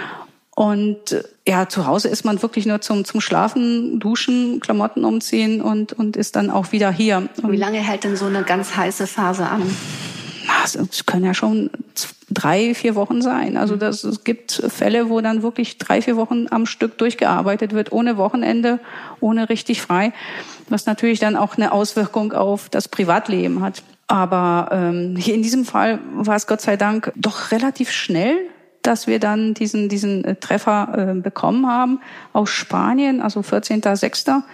Und ja, zu Hause ist man wirklich nur zum zum Schlafen, Duschen, Klamotten umziehen und und ist dann auch wieder hier. Und wie lange hält denn so eine ganz heiße Phase an? Es können ja schon drei, vier Wochen sein. Also das, es gibt Fälle, wo dann wirklich drei, vier Wochen am Stück durchgearbeitet wird, ohne Wochenende, ohne richtig frei, was natürlich dann auch eine Auswirkung auf das Privatleben hat. Aber ähm, hier in diesem Fall war es Gott sei Dank doch relativ schnell, dass wir dann diesen diesen äh, Treffer äh, bekommen haben aus Spanien, also vierzehnter sechster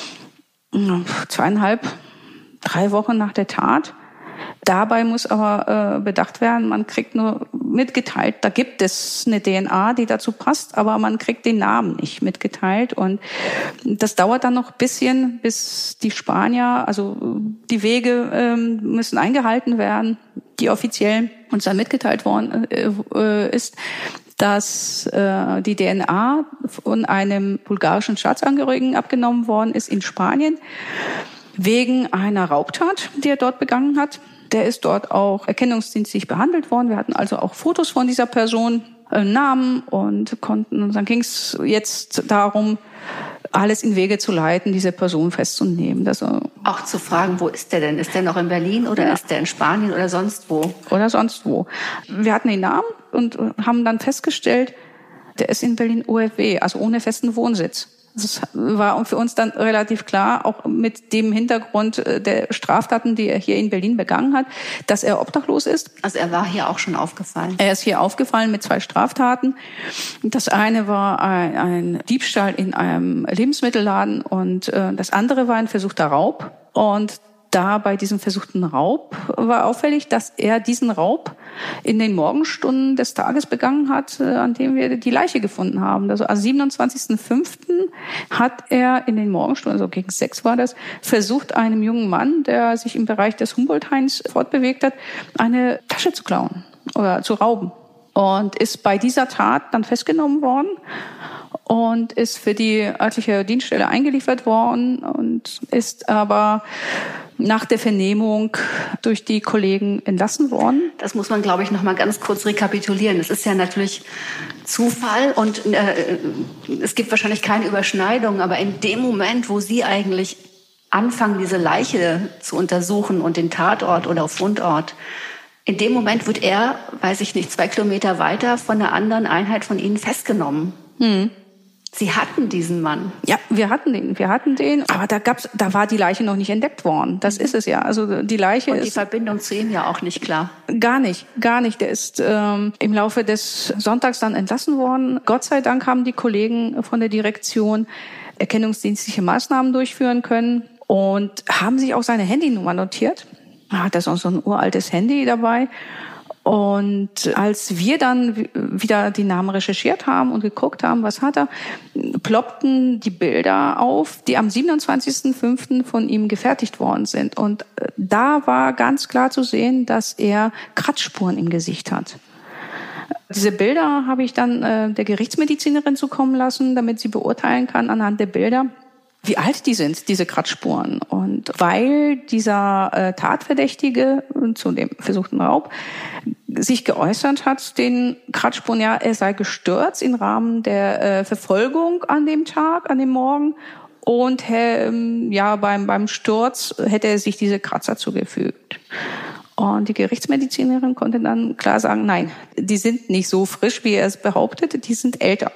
Zweieinhalb, drei Wochen nach der Tat. Dabei muss aber äh, bedacht werden, man kriegt nur mitgeteilt, da gibt es eine D N A, die dazu passt, aber man kriegt den Namen nicht mitgeteilt. Und das dauert dann noch ein bisschen, bis die Spanier, also die Wege ähm, müssen eingehalten werden, die offiziell uns dann mitgeteilt worden äh, ist, dass äh, die D N A von einem bulgarischen Staatsangehörigen abgenommen worden ist in Spanien wegen einer Raubtat, die er dort begangen hat. Der ist dort auch erkennungsdienstlich behandelt worden. Wir hatten also auch Fotos von dieser Person, äh, Namen und konnten. Und dann ging es jetzt darum, alles in Wege zu leiten, diese Person festzunehmen. Das, äh, auch zu fragen, wo ist der denn? Ist der noch in Berlin oder ja. ist der in Spanien oder sonst wo? Oder sonst wo. Wir hatten den Namen und haben dann festgestellt, der ist in Berlin O F W, also ohne festen Wohnsitz. Das war für uns dann relativ klar, auch mit dem Hintergrund der Straftaten, die er hier in Berlin begangen hat, dass er obdachlos ist. Also er war hier auch schon aufgefallen? Er ist hier aufgefallen mit zwei Straftaten. Das eine war ein, ein Diebstahl in einem Lebensmittelladen und äh, das andere war ein versuchter Raub. Und da bei diesem versuchten Raub war auffällig, dass er diesen Raub in den Morgenstunden des Tages begangen hat, an dem wir die Leiche gefunden haben. Also am siebenundzwanzigsten fünften hat er in den Morgenstunden, also gegen sechs war das, versucht, einem jungen Mann, der sich im Bereich des Humboldt-Hains fortbewegt hat, eine Tasche zu klauen oder zu rauben. Und ist bei dieser Tat dann festgenommen worden und ist für die örtliche Dienststelle eingeliefert worden und ist aber nach der Vernehmung durch die Kollegen entlassen worden. Das muss man, glaube ich, noch mal ganz kurz rekapitulieren. Es ist ja natürlich Zufall und äh, es gibt wahrscheinlich keine Überschneidung, aber in dem Moment, wo Sie eigentlich anfangen, diese Leiche zu untersuchen und den Tatort oder Fundort, in dem Moment wird er, weiß ich nicht, zwei Kilometer weiter von einer anderen Einheit von Ihnen festgenommen. Hm. Sie hatten diesen Mann. Ja, wir hatten den, wir hatten den, aber da gab's, da war die Leiche noch nicht entdeckt worden. Das ist es ja. Also die Leiche und ist die Verbindung zu ihm ja auch nicht klar. Gar nicht, gar nicht. Der ist ähm, im Laufe des Sonntags dann entlassen worden. Gott sei Dank haben die Kollegen von der Direktion erkennungsdienstliche Maßnahmen durchführen können und haben sich auch seine Handynummer notiert. Er hat da so ein uraltes Handy dabei. Und als wir dann wieder die Namen recherchiert haben und geguckt haben, was hat er, ploppten die Bilder auf, die am siebenundzwanzigsten fünften von ihm gefertigt worden sind. Und da war ganz klar zu sehen, dass er Kratzspuren im Gesicht hat. Diese Bilder habe ich dann äh, der Gerichtsmedizinerin zukommen lassen, damit sie beurteilen kann anhand der Bilder, wie alt die sind, diese Kratzspuren. Und weil dieser äh, Tatverdächtige zu dem versuchten Raub sich geäußert hat, den Kratzspuren, ja, er sei gestürzt im Rahmen der äh, Verfolgung an dem Tag, an dem Morgen. Und ähm, ja, beim, beim Sturz hätte er sich diese Kratzer zugefügt. Und die Gerichtsmedizinerin konnte dann klar sagen, nein, die sind nicht so frisch, wie er es behauptet, die sind älter.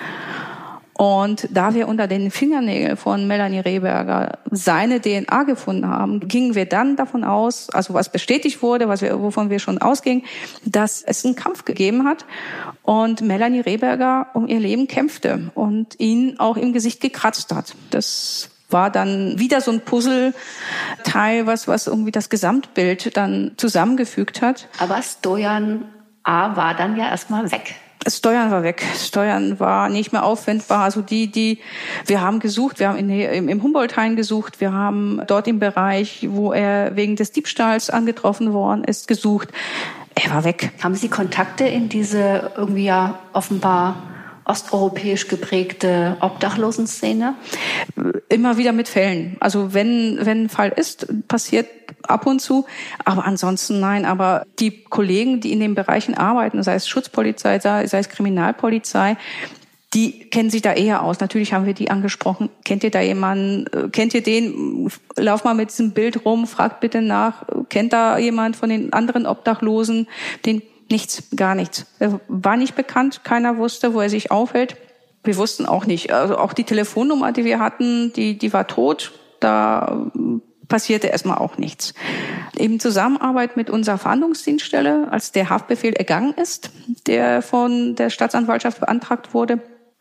Und da wir unter den Fingernägeln von Melanie Rehberger seine D N A gefunden haben, gingen wir dann davon aus, also was bestätigt wurde, was wir, wovon wir schon ausgingen, dass es einen Kampf gegeben hat und Melanie Rehberger um ihr Leben kämpfte und ihn auch im Gesicht gekratzt hat. Das war dann wieder so ein Puzzleteil, was, was irgendwie das Gesamtbild dann zusammengefügt hat. Aber Stojan A. war dann ja erstmal weg. Steuern war weg. Steuern war nicht mehr aufwendbar. Also die, die, wir haben gesucht, wir haben in, im, im Humboldt-Hain gesucht, wir haben dort im Bereich, wo er wegen des Diebstahls angetroffen worden ist, gesucht. Er war weg. Haben Sie Kontakte in diese irgendwie ja offenbar osteuropäisch geprägte Obdachlosenszene? Immer wieder mit Fällen. Also wenn, wenn ein Fall ist, passiert ab und zu. Aber ansonsten nein. Aber die Kollegen, die in den Bereichen arbeiten, sei es Schutzpolizei, sei, sei es Kriminalpolizei, die kennen sich da eher aus. Natürlich haben wir die angesprochen. Kennt ihr da jemanden? Kennt ihr den? Lauf mal mit diesem Bild rum, fragt bitte nach. Kennt da jemand von den anderen Obdachlosen? Den Nichts, gar nichts. Er war nicht bekannt, keiner wusste, wo er sich aufhält. Wir wussten auch nicht. Also auch die Telefonnummer, die wir hatten, die, die war tot. Da passierte erstmal auch nichts. In Zusammenarbeit mit unserer Fahndungsdienststelle, als der Haftbefehl ergangen ist, der von der Staatsanwaltschaft beantragt wurde,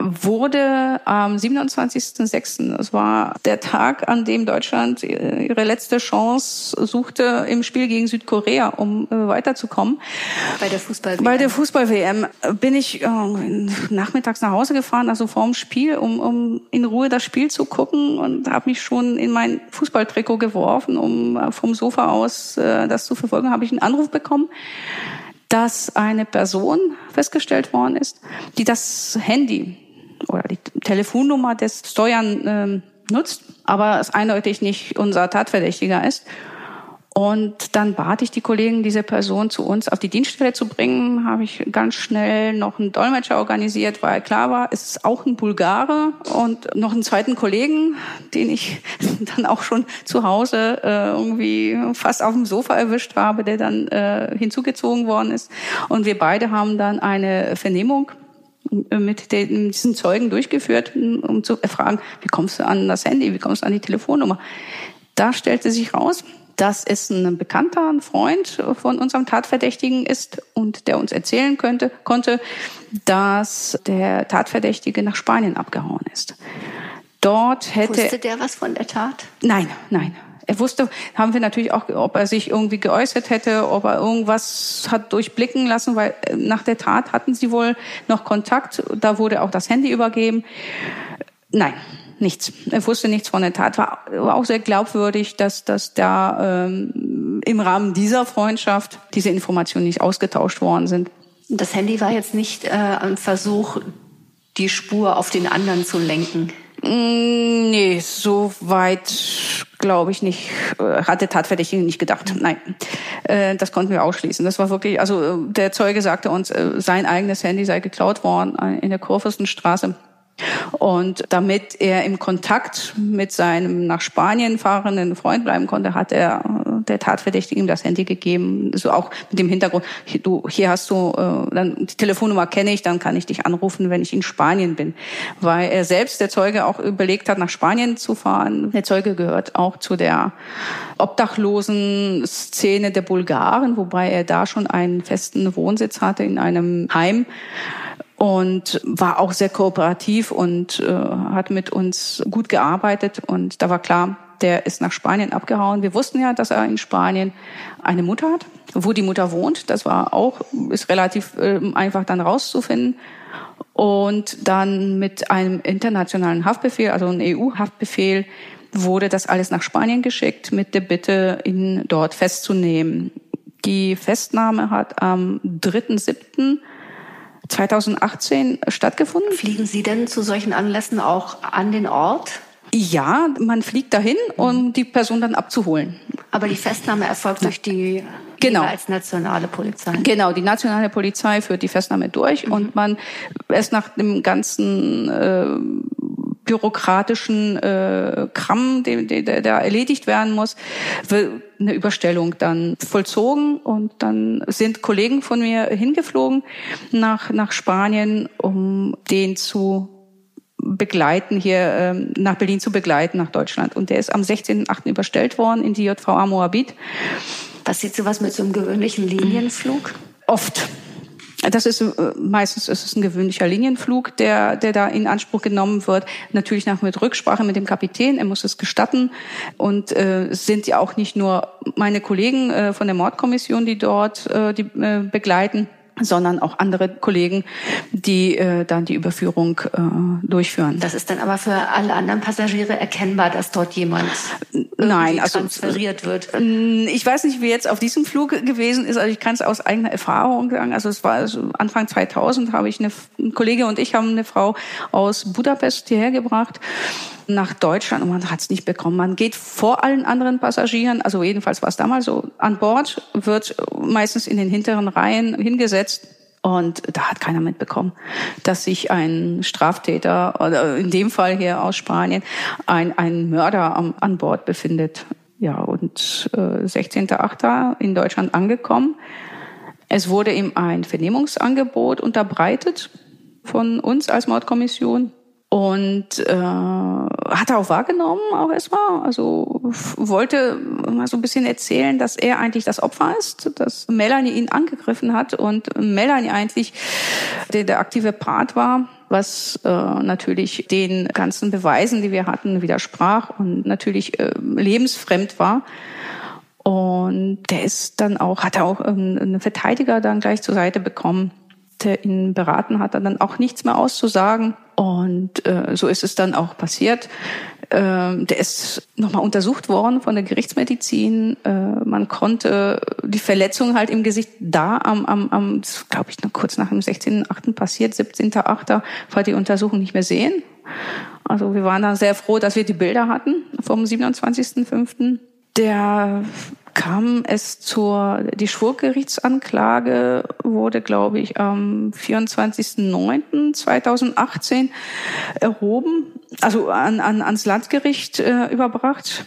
wurde am siebenundzwanzigsten sechsten, das war der Tag, an dem Deutschland ihre letzte Chance suchte im Spiel gegen Südkorea, um weiterzukommen. Bei der Fußball-W M. Bei der Fußball-W M bin ich äh, nachmittags nach Hause gefahren, also vorm Spiel, um, um in Ruhe das Spiel zu gucken und habe mich schon in mein Fußballtrikot geworfen, um vom Sofa aus äh, das zu verfolgen. Habe ich einen Anruf bekommen, dass eine Person festgestellt worden ist, die das Handy oder die Telefonnummer des Stojan äh, nutzt, aber es eindeutig nicht unser Tatverdächtiger ist. Und dann bat ich die Kollegen, diese Person zu uns auf die Dienststelle zu bringen. Habe ich ganz schnell noch einen Dolmetscher organisiert, weil klar war, es ist auch ein Bulgare und noch einen zweiten Kollegen, den ich dann auch schon zu Hause äh, irgendwie fast auf dem Sofa erwischt habe, der dann äh, hinzugezogen worden ist. Und wir beide haben dann eine Vernehmung mit den, diesen Zeugen durchgeführt, um zu erfragen, wie kommst du an das Handy, wie kommst du an die Telefonnummer? Da stellte sich raus, dass es ein Bekannter, ein Freund von unserem Tatverdächtigen ist und der uns erzählen könnte, konnte, dass der Tatverdächtige nach Spanien abgehauen ist. Dort hätte... Wusste der was von der Tat? Nein, nein. Er wusste, haben wir natürlich auch, ob er sich irgendwie geäußert hätte, ob er irgendwas hat durchblicken lassen, weil nach der Tat hatten sie wohl noch Kontakt. Da wurde auch das Handy übergeben. Nein, nichts. Er wusste nichts von der Tat. War, war auch sehr glaubwürdig, dass, dass da ähm, im Rahmen dieser Freundschaft diese Informationen nicht ausgetauscht worden sind. Das Handy war jetzt nicht äh, ein Versuch, die Spur auf den anderen zu lenken? Nee, so weit glaube ich nicht. Hat der Tatverdächtige nicht gedacht. Nein, das konnten wir ausschließen. Das war wirklich, also der Zeuge sagte uns, sein eigenes Handy sei geklaut worden in der Kurfürstenstraße. Und damit er im Kontakt mit seinem nach Spanien fahrenden Freund bleiben konnte, hat er der Tatverdächtige ihm das Handy gegeben. So auch mit dem Hintergrund, hier, du, hier hast du, äh, dann die Telefonnummer kenne ich, dann kann ich dich anrufen, wenn ich in Spanien bin. Weil er selbst, der Zeuge, auch überlegt hat, nach Spanien zu fahren. Der Zeuge gehört auch zu der obdachlosen Szene der Bulgaren, wobei er da schon einen festen Wohnsitz hatte in einem Heim. Und war auch sehr kooperativ und äh, hat mit uns gut gearbeitet. Und da war klar, der ist nach Spanien abgehauen. Wir wussten ja, dass er in Spanien eine Mutter hat. Wo die Mutter wohnt, das war auch, ist relativ äh, einfach dann rauszufinden. Und dann mit einem internationalen Haftbefehl, also einem E U-Haftbefehl, wurde das alles nach Spanien geschickt mit der Bitte, ihn dort festzunehmen. Die Festnahme hat am dritten siebten zweitausendachtzehn stattgefunden. Fliegen Sie denn zu solchen Anlässen auch an den Ort? Ja, man fliegt dahin, um die Person dann abzuholen. Aber die Festnahme erfolgt durch die genau. als nationale Polizei. Genau, die nationale Polizei führt die Festnahme durch mhm. und man erst nach dem ganzen äh, bürokratischen äh, Kram, der, der, der erledigt werden muss, wird eine Überstellung dann vollzogen und dann sind Kollegen von mir hingeflogen nach nach Spanien, um den zu begleiten, hier ähm, nach Berlin zu begleiten, nach Deutschland. Und der ist am sechzehnten achten überstellt worden in die J V A Moabit. Passiert sowas mit so einem gewöhnlichen Linienflug? Oft. Das ist meistens ist es ein gewöhnlicher Linienflug, der der da in Anspruch genommen wird. Natürlich nach mit Rücksprache mit dem Kapitän, er muss es gestatten. Und äh, sind ja auch nicht nur meine Kollegen äh, von der Mordkommission, die dort äh, die äh, begleiten, sondern auch andere Kollegen, die äh, dann die Überführung äh, durchführen. Das ist dann aber für alle anderen Passagiere erkennbar, dass dort jemand Nein, also transferiert wird. Ich weiß nicht, wie jetzt auf diesem Flug gewesen ist. Also ich kann es aus eigener Erfahrung sagen. Also es war also Anfang zweitausend habe ich eine ein Kollege und ich haben eine Frau aus Budapest hierher gebracht nach Deutschland und man hat es nicht bekommen. Man geht vor allen anderen Passagieren, also jedenfalls war es damals so, an Bord, wird meistens in den hinteren Reihen hingesetzt und da hat keiner mitbekommen, dass sich ein Straftäter, oder in dem Fall hier aus Spanien, ein, ein Mörder am, an Bord befindet. Ja, und äh, sechzehnten achten in Deutschland angekommen. Es wurde ihm ein Vernehmungsangebot unterbreitet von uns als Mordkommission. Und äh, hat er auch wahrgenommen, auch erstmal. Also wollte mal so ein bisschen erzählen, dass er eigentlich das Opfer ist, dass Melanie ihn angegriffen hat und Melanie eigentlich der, der aktive Part war, was äh, natürlich den ganzen Beweisen, die wir hatten, widersprach und natürlich äh, lebensfremd war. Und der ist dann auch, hat er auch ähm, einen Verteidiger dann gleich zur Seite bekommen, der ihn beraten hat, dann auch nichts mehr auszusagen. Und äh, so ist es dann auch passiert. Ähm, der ist nochmal untersucht worden von der Gerichtsmedizin. Äh, man konnte die Verletzung halt im Gesicht da am, am, am glaube ich, noch kurz nach dem sechzehnten achten passiert, siebzehnten achten war die Untersuchung nicht mehr sehen. Also wir waren dann sehr froh, dass wir die Bilder hatten vom siebenundzwanzigsten fünften Der kam es zur, die Schwurgerichtsanklage wurde, glaube ich, am vierundzwanzigsten neunten zweitausendachtzehn erhoben, also an, an, ans Landgericht äh, überbracht.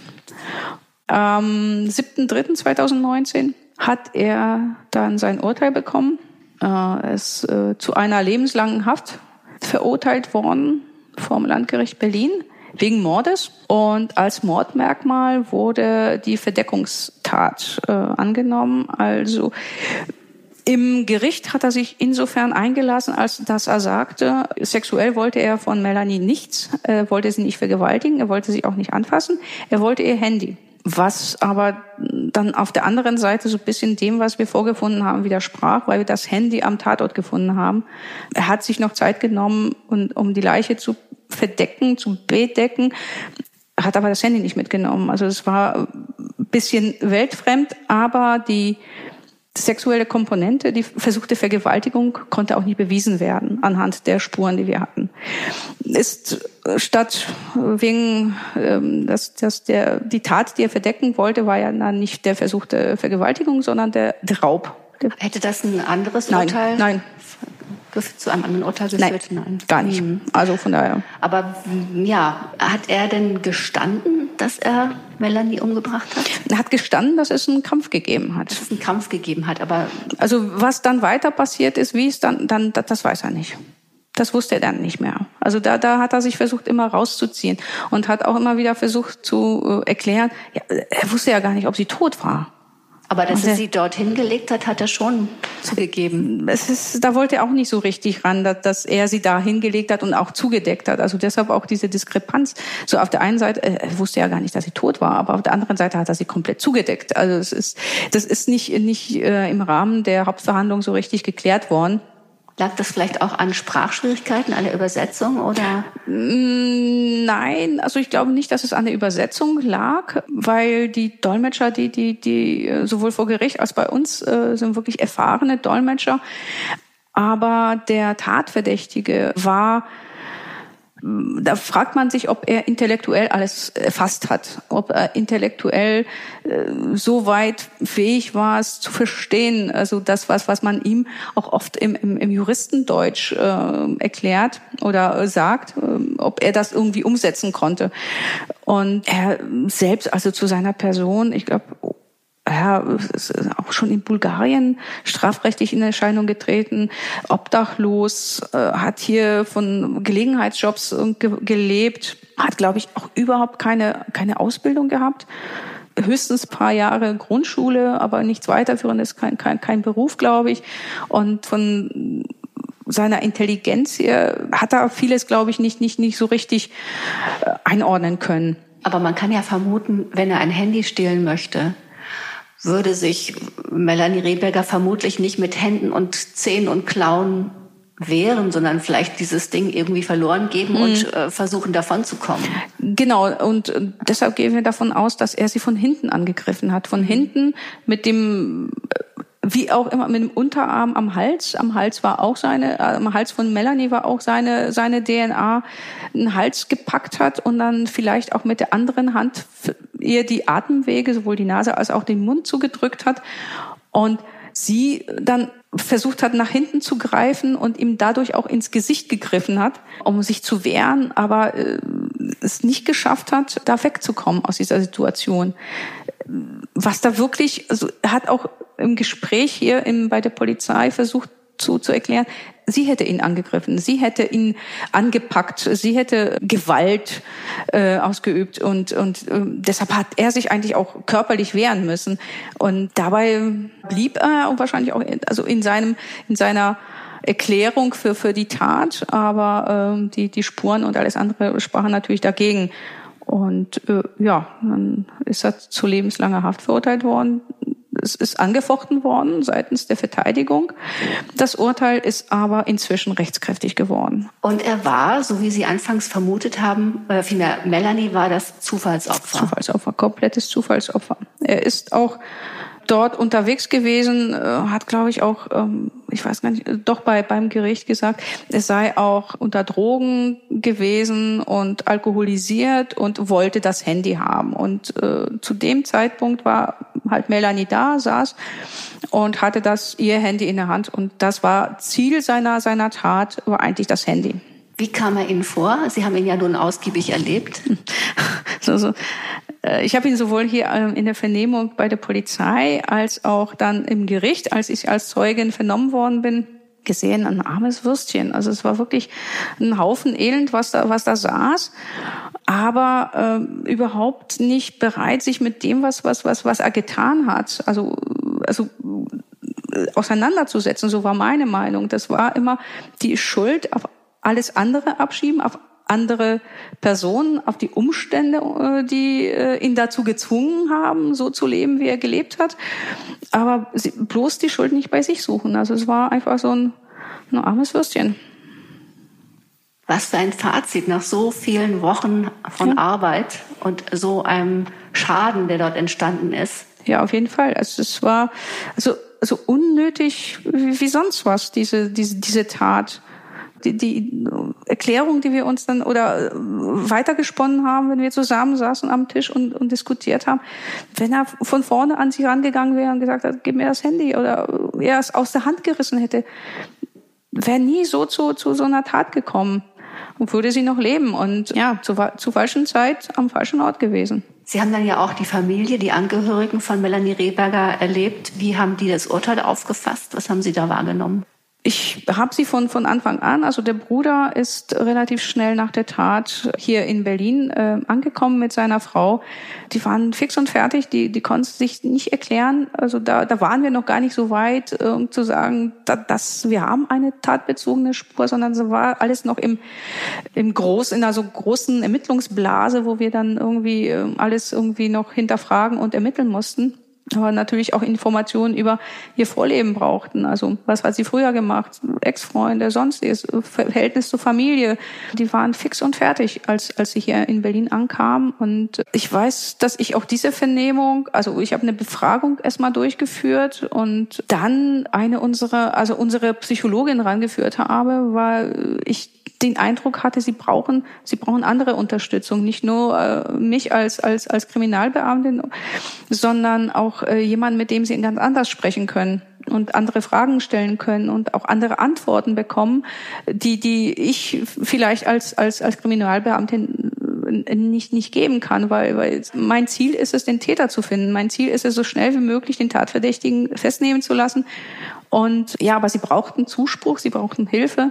Am siebten dritten zweitausendneunzehn hat er dann sein Urteil bekommen. Er äh, ist äh, zu einer lebenslangen Haft verurteilt worden vom Landgericht Berlin wegen Mordes. Und als Mordmerkmal wurde die Verdeckungstat äh, angenommen. Also im Gericht hat er sich insofern eingelassen, als dass er sagte, sexuell wollte er von Melanie nichts. Er wollte sie nicht vergewaltigen, er wollte sie auch nicht anfassen. Er wollte ihr Handy. was aber dann auf der anderen Seite so ein bisschen dem, was wir vorgefunden haben, widersprach, weil wir das Handy am Tatort gefunden haben. Er hat sich noch Zeit genommen, um die Leiche zu verdecken, zu bedecken, hat aber das Handy nicht mitgenommen. Also es war ein bisschen weltfremd, aber die sexuelle Komponente, die versuchte Vergewaltigung, konnte auch nicht bewiesen werden anhand der Spuren, die wir hatten. Ist statt wegen, dass, dass der, die Tat, die er verdecken wollte, war ja dann nicht der Versuch der Vergewaltigung, sondern der, der Raub. Hätte das ein anderes nein, Urteil? Nein, zu einem anderen Urteil geführt? Nein, nein, gar nicht. Also von daher. Aber ja, hat er denn gestanden, dass er Melanie umgebracht hat? Er hat gestanden, dass es einen Kampf gegeben hat. Dass es einen Kampf gegeben hat, aber... Also was dann weiter passiert ist, wie es dann, dann das weiß er nicht. Das wusste er dann nicht mehr. Also da, da hat er sich versucht, immer rauszuziehen und hat auch immer wieder versucht zu äh, erklären, ja, er wusste ja gar nicht, ob sie tot war. Aber dass er sie dorthin gelegt hat, hat er schon zugegeben. Es ist, da wollte er auch nicht so richtig ran, dass, dass er sie da hingelegt hat und auch zugedeckt hat. Also deshalb auch diese Diskrepanz. So auf der einen Seite, er wusste ja gar nicht, dass sie tot war, aber auf der anderen Seite hat er sie komplett zugedeckt. Also es ist, das ist nicht, nicht äh, im Rahmen der Hauptverhandlung so richtig geklärt worden. Lag das vielleicht auch an Sprachschwierigkeiten, an der Übersetzung oder? Nein, also ich glaube nicht, dass es an der Übersetzung lag, weil die Dolmetscher, die die die sowohl vor Gericht als bei uns äh, sind wirklich erfahrene Dolmetscher, aber der Tatverdächtige war, da fragt man sich, ob er intellektuell alles erfasst hat, ob er intellektuell äh, so weit fähig war, es zu verstehen. Also das, was was man ihm auch oft im, im, im Juristendeutsch äh, erklärt oder äh, sagt, äh, ob er das irgendwie umsetzen konnte. Und er selbst, also zu seiner Person, ich glaube, ja, ist auch schon in Bulgarien strafrechtlich in Erscheinung getreten, obdachlos, äh, hat hier von Gelegenheitsjobs ge- gelebt, hat, glaube ich, auch überhaupt keine keine Ausbildung gehabt. Höchstens ein paar Jahre Grundschule, aber nichts weiterführendes, kein, kein, kein Beruf, glaube ich. Und von seiner Intelligenz hier hat er vieles, glaube ich, nicht, nicht, nicht so richtig äh, einordnen können. Aber man kann ja vermuten, wenn er ein Handy stehlen möchte, würde sich Melanie Rehberger vermutlich nicht mit Händen und Zähnen und Klauen wehren, sondern vielleicht dieses Ding irgendwie verloren geben mhm. und äh, versuchen, davon zu kommen. Genau, und äh, deshalb gehen wir davon aus, dass er sie von hinten angegriffen hat. Von hinten mit dem, wie auch immer, mit dem Unterarm am Hals. Am Hals war auch seine, am Hals von Melanie war auch seine, seine D N A, einen Hals gepackt hat und dann vielleicht auch mit der anderen Hand ihr die Atemwege, sowohl die Nase als auch den Mund zugedrückt hat und sie dann versucht hat, nach hinten zu greifen und ihm dadurch auch ins Gesicht gegriffen hat, um sich zu wehren, aber äh, es nicht geschafft hat, da wegzukommen aus dieser Situation. Was da wirklich, also er hat auch im Gespräch hier im, bei der Polizei versucht zu, zu erklären, sie hätte ihn angegriffen, sie hätte ihn angepackt, sie hätte Gewalt äh, ausgeübt und und äh, deshalb hat er sich eigentlich auch körperlich wehren müssen und dabei blieb er und wahrscheinlich auch in, also in seinem in seiner Erklärung für für die Tat, aber äh, die die Spuren und alles andere sprachen natürlich dagegen und äh, ja, dann ist er zu lebenslanger Haft verurteilt worden. Es ist angefochten worden seitens der Verteidigung. Das Urteil ist aber inzwischen rechtskräftig geworden. Und er war, so wie Sie anfangs vermutet haben, äh, vielmehr Melanie war das Zufallsopfer. Zufallsopfer, komplettes Zufallsopfer. Er ist auch dort unterwegs gewesen, hat, glaube ich, auch, ich weiß gar nicht, doch bei beim Gericht gesagt, es sei auch unter Drogen gewesen und alkoholisiert und wollte das Handy haben. Und äh, zu dem Zeitpunkt war halt Melanie da, saß und hatte das ihr Handy in der Hand. Und das war Ziel seiner seiner Tat, war eigentlich das Handy. Wie kam er Ihnen vor? Sie haben ihn ja nun ausgiebig erlebt. so, so. Ich habe ihn sowohl hier in der Vernehmung bei der Polizei als auch dann im Gericht, als ich als Zeugin vernommen worden bin, gesehen, ein armes Würstchen. Also es war wirklich ein Haufen Elend, was da was da saß, aber äh, überhaupt nicht bereit, sich mit dem, was was was was er getan hat, also also auseinanderzusetzen. So war meine Meinung. Das war immer die Schuld auf alles andere abschieben, auf andere Personen, auf die Umstände, die ihn dazu gezwungen haben, so zu leben, wie er gelebt hat. Aber bloß die Schuld nicht bei sich suchen. Also es war einfach so ein, ein armes Würstchen. Was für ein Fazit nach so vielen Wochen von ja. Arbeit und so einem Schaden, der dort entstanden ist. Ja, auf jeden Fall. Also es war so, so unnötig wie, wie sonst was, diese, diese, diese Tat. Die, die Erklärung, die wir uns dann oder weitergesponnen haben, wenn wir zusammen saßen am Tisch und, und diskutiert haben, wenn er von vorne an sie rangegangen wäre und gesagt hat, gib mir das Handy oder er es aus der Hand gerissen hätte, wäre nie so zu, zu so einer Tat gekommen und würde sie noch leben und ja, zu, zu falschen Zeit am falschen Ort gewesen. Sie haben dann ja auch die Familie, die Angehörigen von Melanie Rehberger erlebt. Wie haben die das Urteil aufgefasst? Was haben Sie da wahrgenommen? Ich habe sie von von Anfang an, also der Bruder ist relativ schnell nach der Tat hier in Berlin äh, angekommen mit seiner Frau. Die waren fix und fertig, die die konnten sich nicht erklären. Also da da waren wir noch gar nicht so weit, äh, um zu sagen, da, dass wir haben eine tatbezogene Spur, sondern es war alles noch im im groß in einer so großen Ermittlungsblase, wo wir dann irgendwie äh, alles irgendwie noch hinterfragen und ermitteln mussten. Aber natürlich auch Informationen über ihr Vorleben brauchten. Also was hat sie früher gemacht, Ex-Freunde, sonstiges, Verhältnis zur Familie. Die waren fix und fertig, als als sie hier in Berlin ankamen. Und ich weiß, dass ich auch diese Vernehmung, also ich habe eine Befragung erstmal durchgeführt und dann eine unserer, also unsere Psychologin rangeführt habe, weil ich den Eindruck hatte, sie brauchen, sie brauchen andere Unterstützung, nicht nur äh, mich als als als Kriminalbeamtin, sondern auch äh, jemanden, mit dem sie ganz anders sprechen können und andere Fragen stellen können und auch andere Antworten bekommen, die die ich vielleicht als als als Kriminalbeamtin nicht nicht geben kann, weil weil mein Ziel ist es, den Täter zu finden. Mein Ziel ist es, so schnell wie möglich den Tatverdächtigen festnehmen zu lassen. Und ja, aber sie brauchten Zuspruch, sie brauchten Hilfe.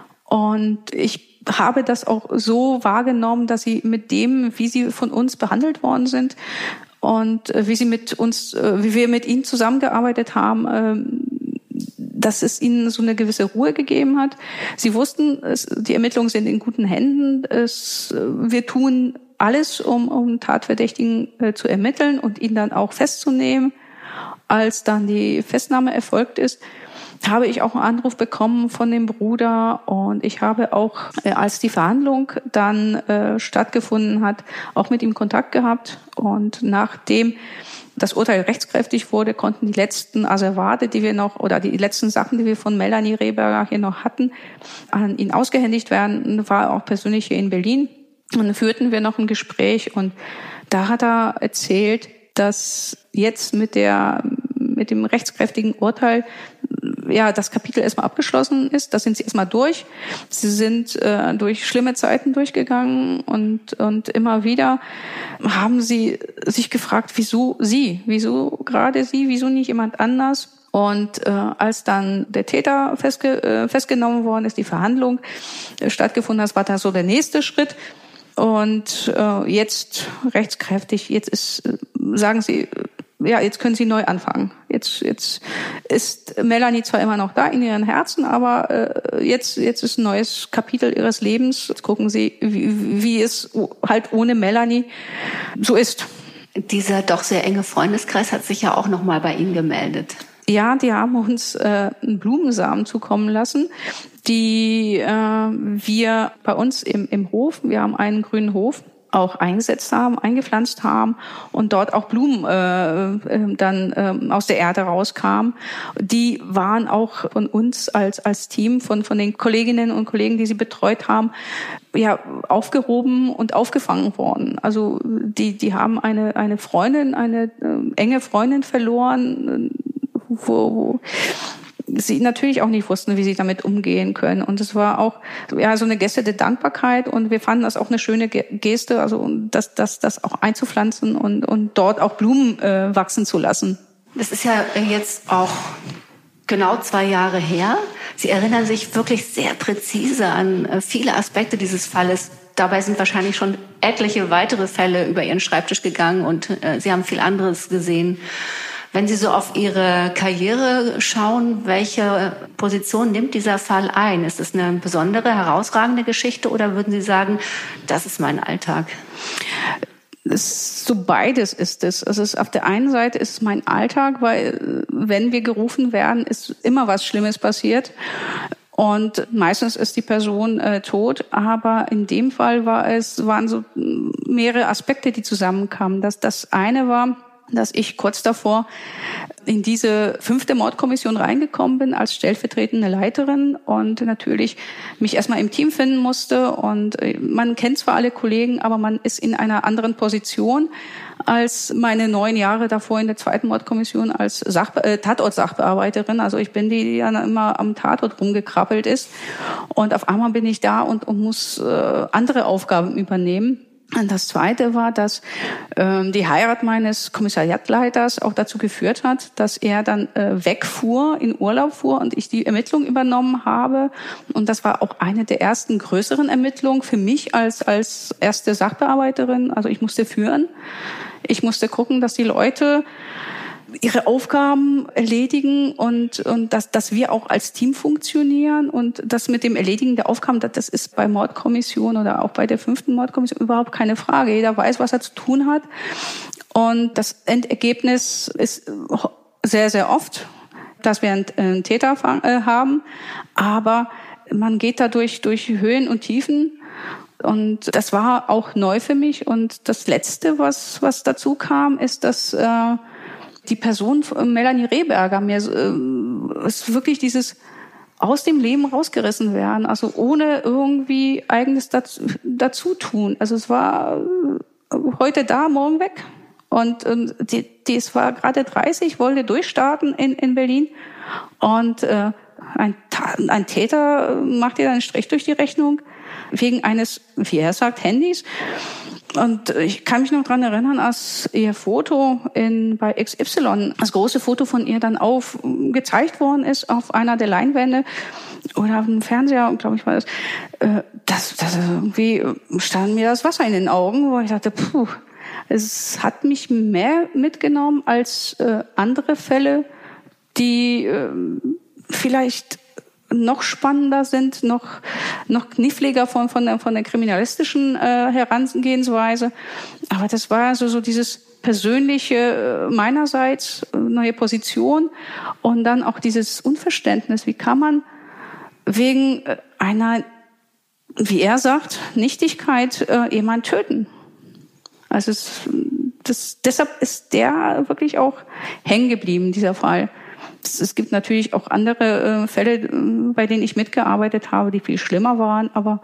Und ich habe das auch so wahrgenommen, dass sie mit dem, wie sie von uns behandelt worden sind und wie sie mit uns, wie wir mit ihnen zusammengearbeitet haben, dass es ihnen so eine gewisse Ruhe gegeben hat. Sie wussten, es, die Ermittlungen sind in guten Händen. Es, wir tun alles, um, um Tatverdächtigen äh, zu ermitteln und ihn dann auch festzunehmen. Als dann die Festnahme erfolgt ist, habe ich auch einen Anruf bekommen von dem Bruder und ich habe auch, äh, als die Verhandlung dann äh, stattgefunden hat, auch mit ihm Kontakt gehabt. Und nachdem das Urteil rechtskräftig wurde, konnten die letzten Asservate, die wir noch, oder die letzten Sachen, die wir von Melanie Rehberger hier noch hatten, an ihn ausgehändigt werden. War auch persönlich hier in Berlin. Und dann führten wir noch ein Gespräch und da hat er erzählt, dass jetzt mit der mit dem rechtskräftigen Urteil ja das Kapitel erstmal abgeschlossen ist. Da sind sie erstmal durch. Sie sind äh, durch schlimme Zeiten durchgegangen und und immer wieder haben sie sich gefragt, wieso sie, wieso gerade sie, wieso nicht jemand anders. Und äh, als dann der Täter festge- äh, festgenommen worden ist, die Verhandlung äh, stattgefunden hat, war da so der nächste Schritt. Und äh, jetzt rechtskräftig, jetzt ist, äh, sagen sie, ja, jetzt können sie neu anfangen. Jetzt, jetzt ist Melanie zwar immer noch da in ihren Herzen, aber äh, jetzt, jetzt ist ein neues Kapitel ihres Lebens. Jetzt gucken sie, wie, wie es halt ohne Melanie so ist. Dieser doch sehr enge Freundeskreis hat sich ja auch noch mal bei Ihnen gemeldet. Ja, die haben uns äh, einen Blumensamen zukommen lassen, die äh, wir bei uns im, im Hof, wir haben einen grünen Hof, auch eingesetzt haben, eingepflanzt haben und dort auch Blumen äh, äh, dann äh, aus der Erde rauskamen. Die waren auch von uns als als Team, von von den Kolleginnen und Kollegen, die sie betreut haben, ja aufgehoben und aufgefangen worden. Also die die haben eine eine Freundin, eine äh, enge Freundin verloren, wo, wo sie natürlich auch nicht wussten, wie sie damit umgehen können. Und es war auch ja so eine Geste der Dankbarkeit und wir fanden das auch eine schöne Geste, also das das das auch einzupflanzen und und dort auch Blumen äh, wachsen zu lassen. Das ist ja jetzt auch genau zwei Jahre her. Sie erinnern sich wirklich sehr präzise an viele Aspekte dieses Falles. Dabei sind wahrscheinlich schon etliche weitere Fälle über Ihren Schreibtisch gegangen und äh, Sie haben viel anderes gesehen. Wenn Sie so auf Ihre Karriere schauen, welche Position nimmt dieser Fall ein? Ist es eine besondere, herausragende Geschichte oder würden Sie sagen, das ist mein Alltag? Es, so beides ist es. Also es, auf der einen Seite ist es mein Alltag, weil wenn wir gerufen werden, ist immer was Schlimmes passiert. Und meistens ist die Person äh, tot, aber in dem Fall war es, waren so mehrere Aspekte, die zusammenkamen. Das, das eine war, dass ich kurz davor in diese fünfte Mordkommission reingekommen bin als stellvertretende Leiterin und natürlich mich erstmal im Team finden musste. Und man kennt zwar alle Kollegen, aber man ist in einer anderen Position als meine neun Jahre davor in der zweiten Mordkommission als Sach- äh, Tatort-Sachbearbeiterin. Also ich bin die, die dann immer am Tatort rumgekrabbelt ist. Und auf einmal bin ich da und, und muss äh, andere Aufgaben übernehmen. Und das Zweite war, dass ähm, die Heirat meines Kommissariatleiters auch dazu geführt hat, dass er dann äh, wegfuhr, in Urlaub fuhr und ich die Ermittlung übernommen habe. Und das war auch eine der ersten größeren Ermittlungen für mich als als erste Sachbearbeiterin. Also ich musste führen. Ich musste gucken, dass die Leute ihre Aufgaben erledigen und und dass dass wir auch als Team funktionieren und das mit dem Erledigen der Aufgaben, das ist bei Mordkommission oder auch bei der fünften Mordkommission überhaupt keine Frage. Jeder weiß, was er zu tun hat und das Endergebnis ist sehr sehr oft, dass wir einen Täter haben, aber man geht dadurch durch Höhen und Tiefen. Und das war auch neu für mich. Und das Letzte, was was dazu kam, ist, dass äh, die Person Melanie Rehberger mir äh, ist wirklich dieses aus dem Leben rausgerissen werden, also ohne irgendwie eigenes dazu, dazu tun. Also es war heute da, morgen weg. Und, und die, die es war gerade dreißig, wollte durchstarten in in Berlin und äh, ein ein Täter macht ihr dann einen Strich durch die Rechnung wegen eines, wie er sagt, Handys. Und ich kann mich noch dran erinnern, als ihr Foto in, bei X Y, das große Foto von ihr dann auf, gezeigt worden ist auf einer der Leinwände oder auf dem Fernseher, glaube ich war das, das, das irgendwie stand mir das Wasser in den Augen, wo ich dachte, puh, es hat mich mehr mitgenommen als äh, andere Fälle, die äh, vielleicht noch spannender sind, noch noch kniffliger von von der von der kriminalistischen äh, Herangehensweise. Aber das war so so dieses persönliche äh, meinerseits äh, neue Position und dann auch dieses Unverständnis. Wie kann man wegen äh, einer, wie er sagt, Nichtigkeit äh, jemanden töten? Also es, das, deshalb ist der wirklich auch hängen geblieben, dieser Fall. Es gibt natürlich auch andere äh, Fälle, äh, bei denen ich mitgearbeitet habe, die viel schlimmer waren, aber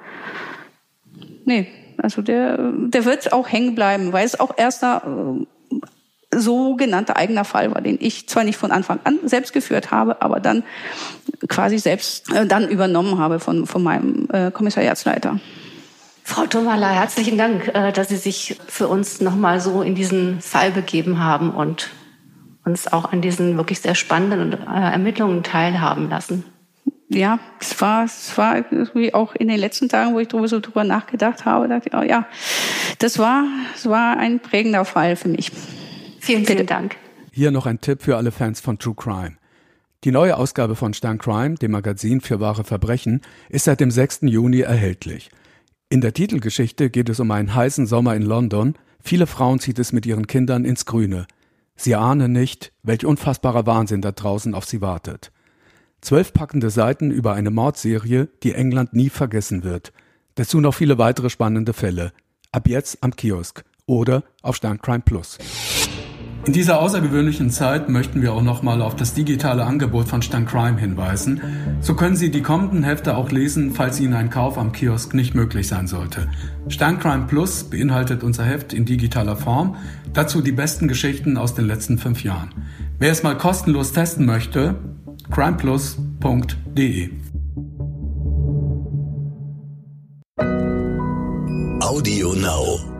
nee, also der, der wird auch hängen bleiben, weil es auch erster äh, sogenannter eigener Fall war, den ich zwar nicht von Anfang an selbst geführt habe, aber dann quasi selbst äh, dann übernommen habe von, von meinem äh, Kommissariatsleiter. Frau Thurmaler, herzlichen Dank, äh, dass Sie sich für uns nochmal so in diesen Fall begeben haben und uns auch an diesen wirklich sehr spannenden äh, Ermittlungen teilhaben lassen. Ja, es war, es war irgendwie auch in den letzten Tagen, wo ich drüber so drüber nachgedacht habe, dachte ich, oh ja, das war, es war ein prägender Fall für mich. Vielen, vielen Dank. Hier noch ein Tipp für alle Fans von True Crime. Die neue Ausgabe von Stern Crime, dem Magazin für wahre Verbrechen, ist seit dem sechsten Juni erhältlich. In der Titelgeschichte geht es um einen heißen Sommer in London. Viele Frauen zieht es mit ihren Kindern ins Grüne. Sie ahnen nicht, welch unfassbarer Wahnsinn da draußen auf sie wartet. Zwölf packende Seiten über eine Mordserie, die England nie vergessen wird. Dazu noch viele weitere spannende Fälle. Ab jetzt am Kiosk oder auf Stern Crime Plus. In dieser außergewöhnlichen Zeit möchten wir auch nochmal auf das digitale Angebot von Stern Crime hinweisen. So können Sie die kommenden Hefte auch lesen, falls Ihnen ein Kauf am Kiosk nicht möglich sein sollte. Stern Crime Plus beinhaltet unser Heft in digitaler Form. Dazu die besten Geschichten aus den letzten fünf Jahren. Wer es mal kostenlos testen möchte, crimeplus punkt de. Audio Now.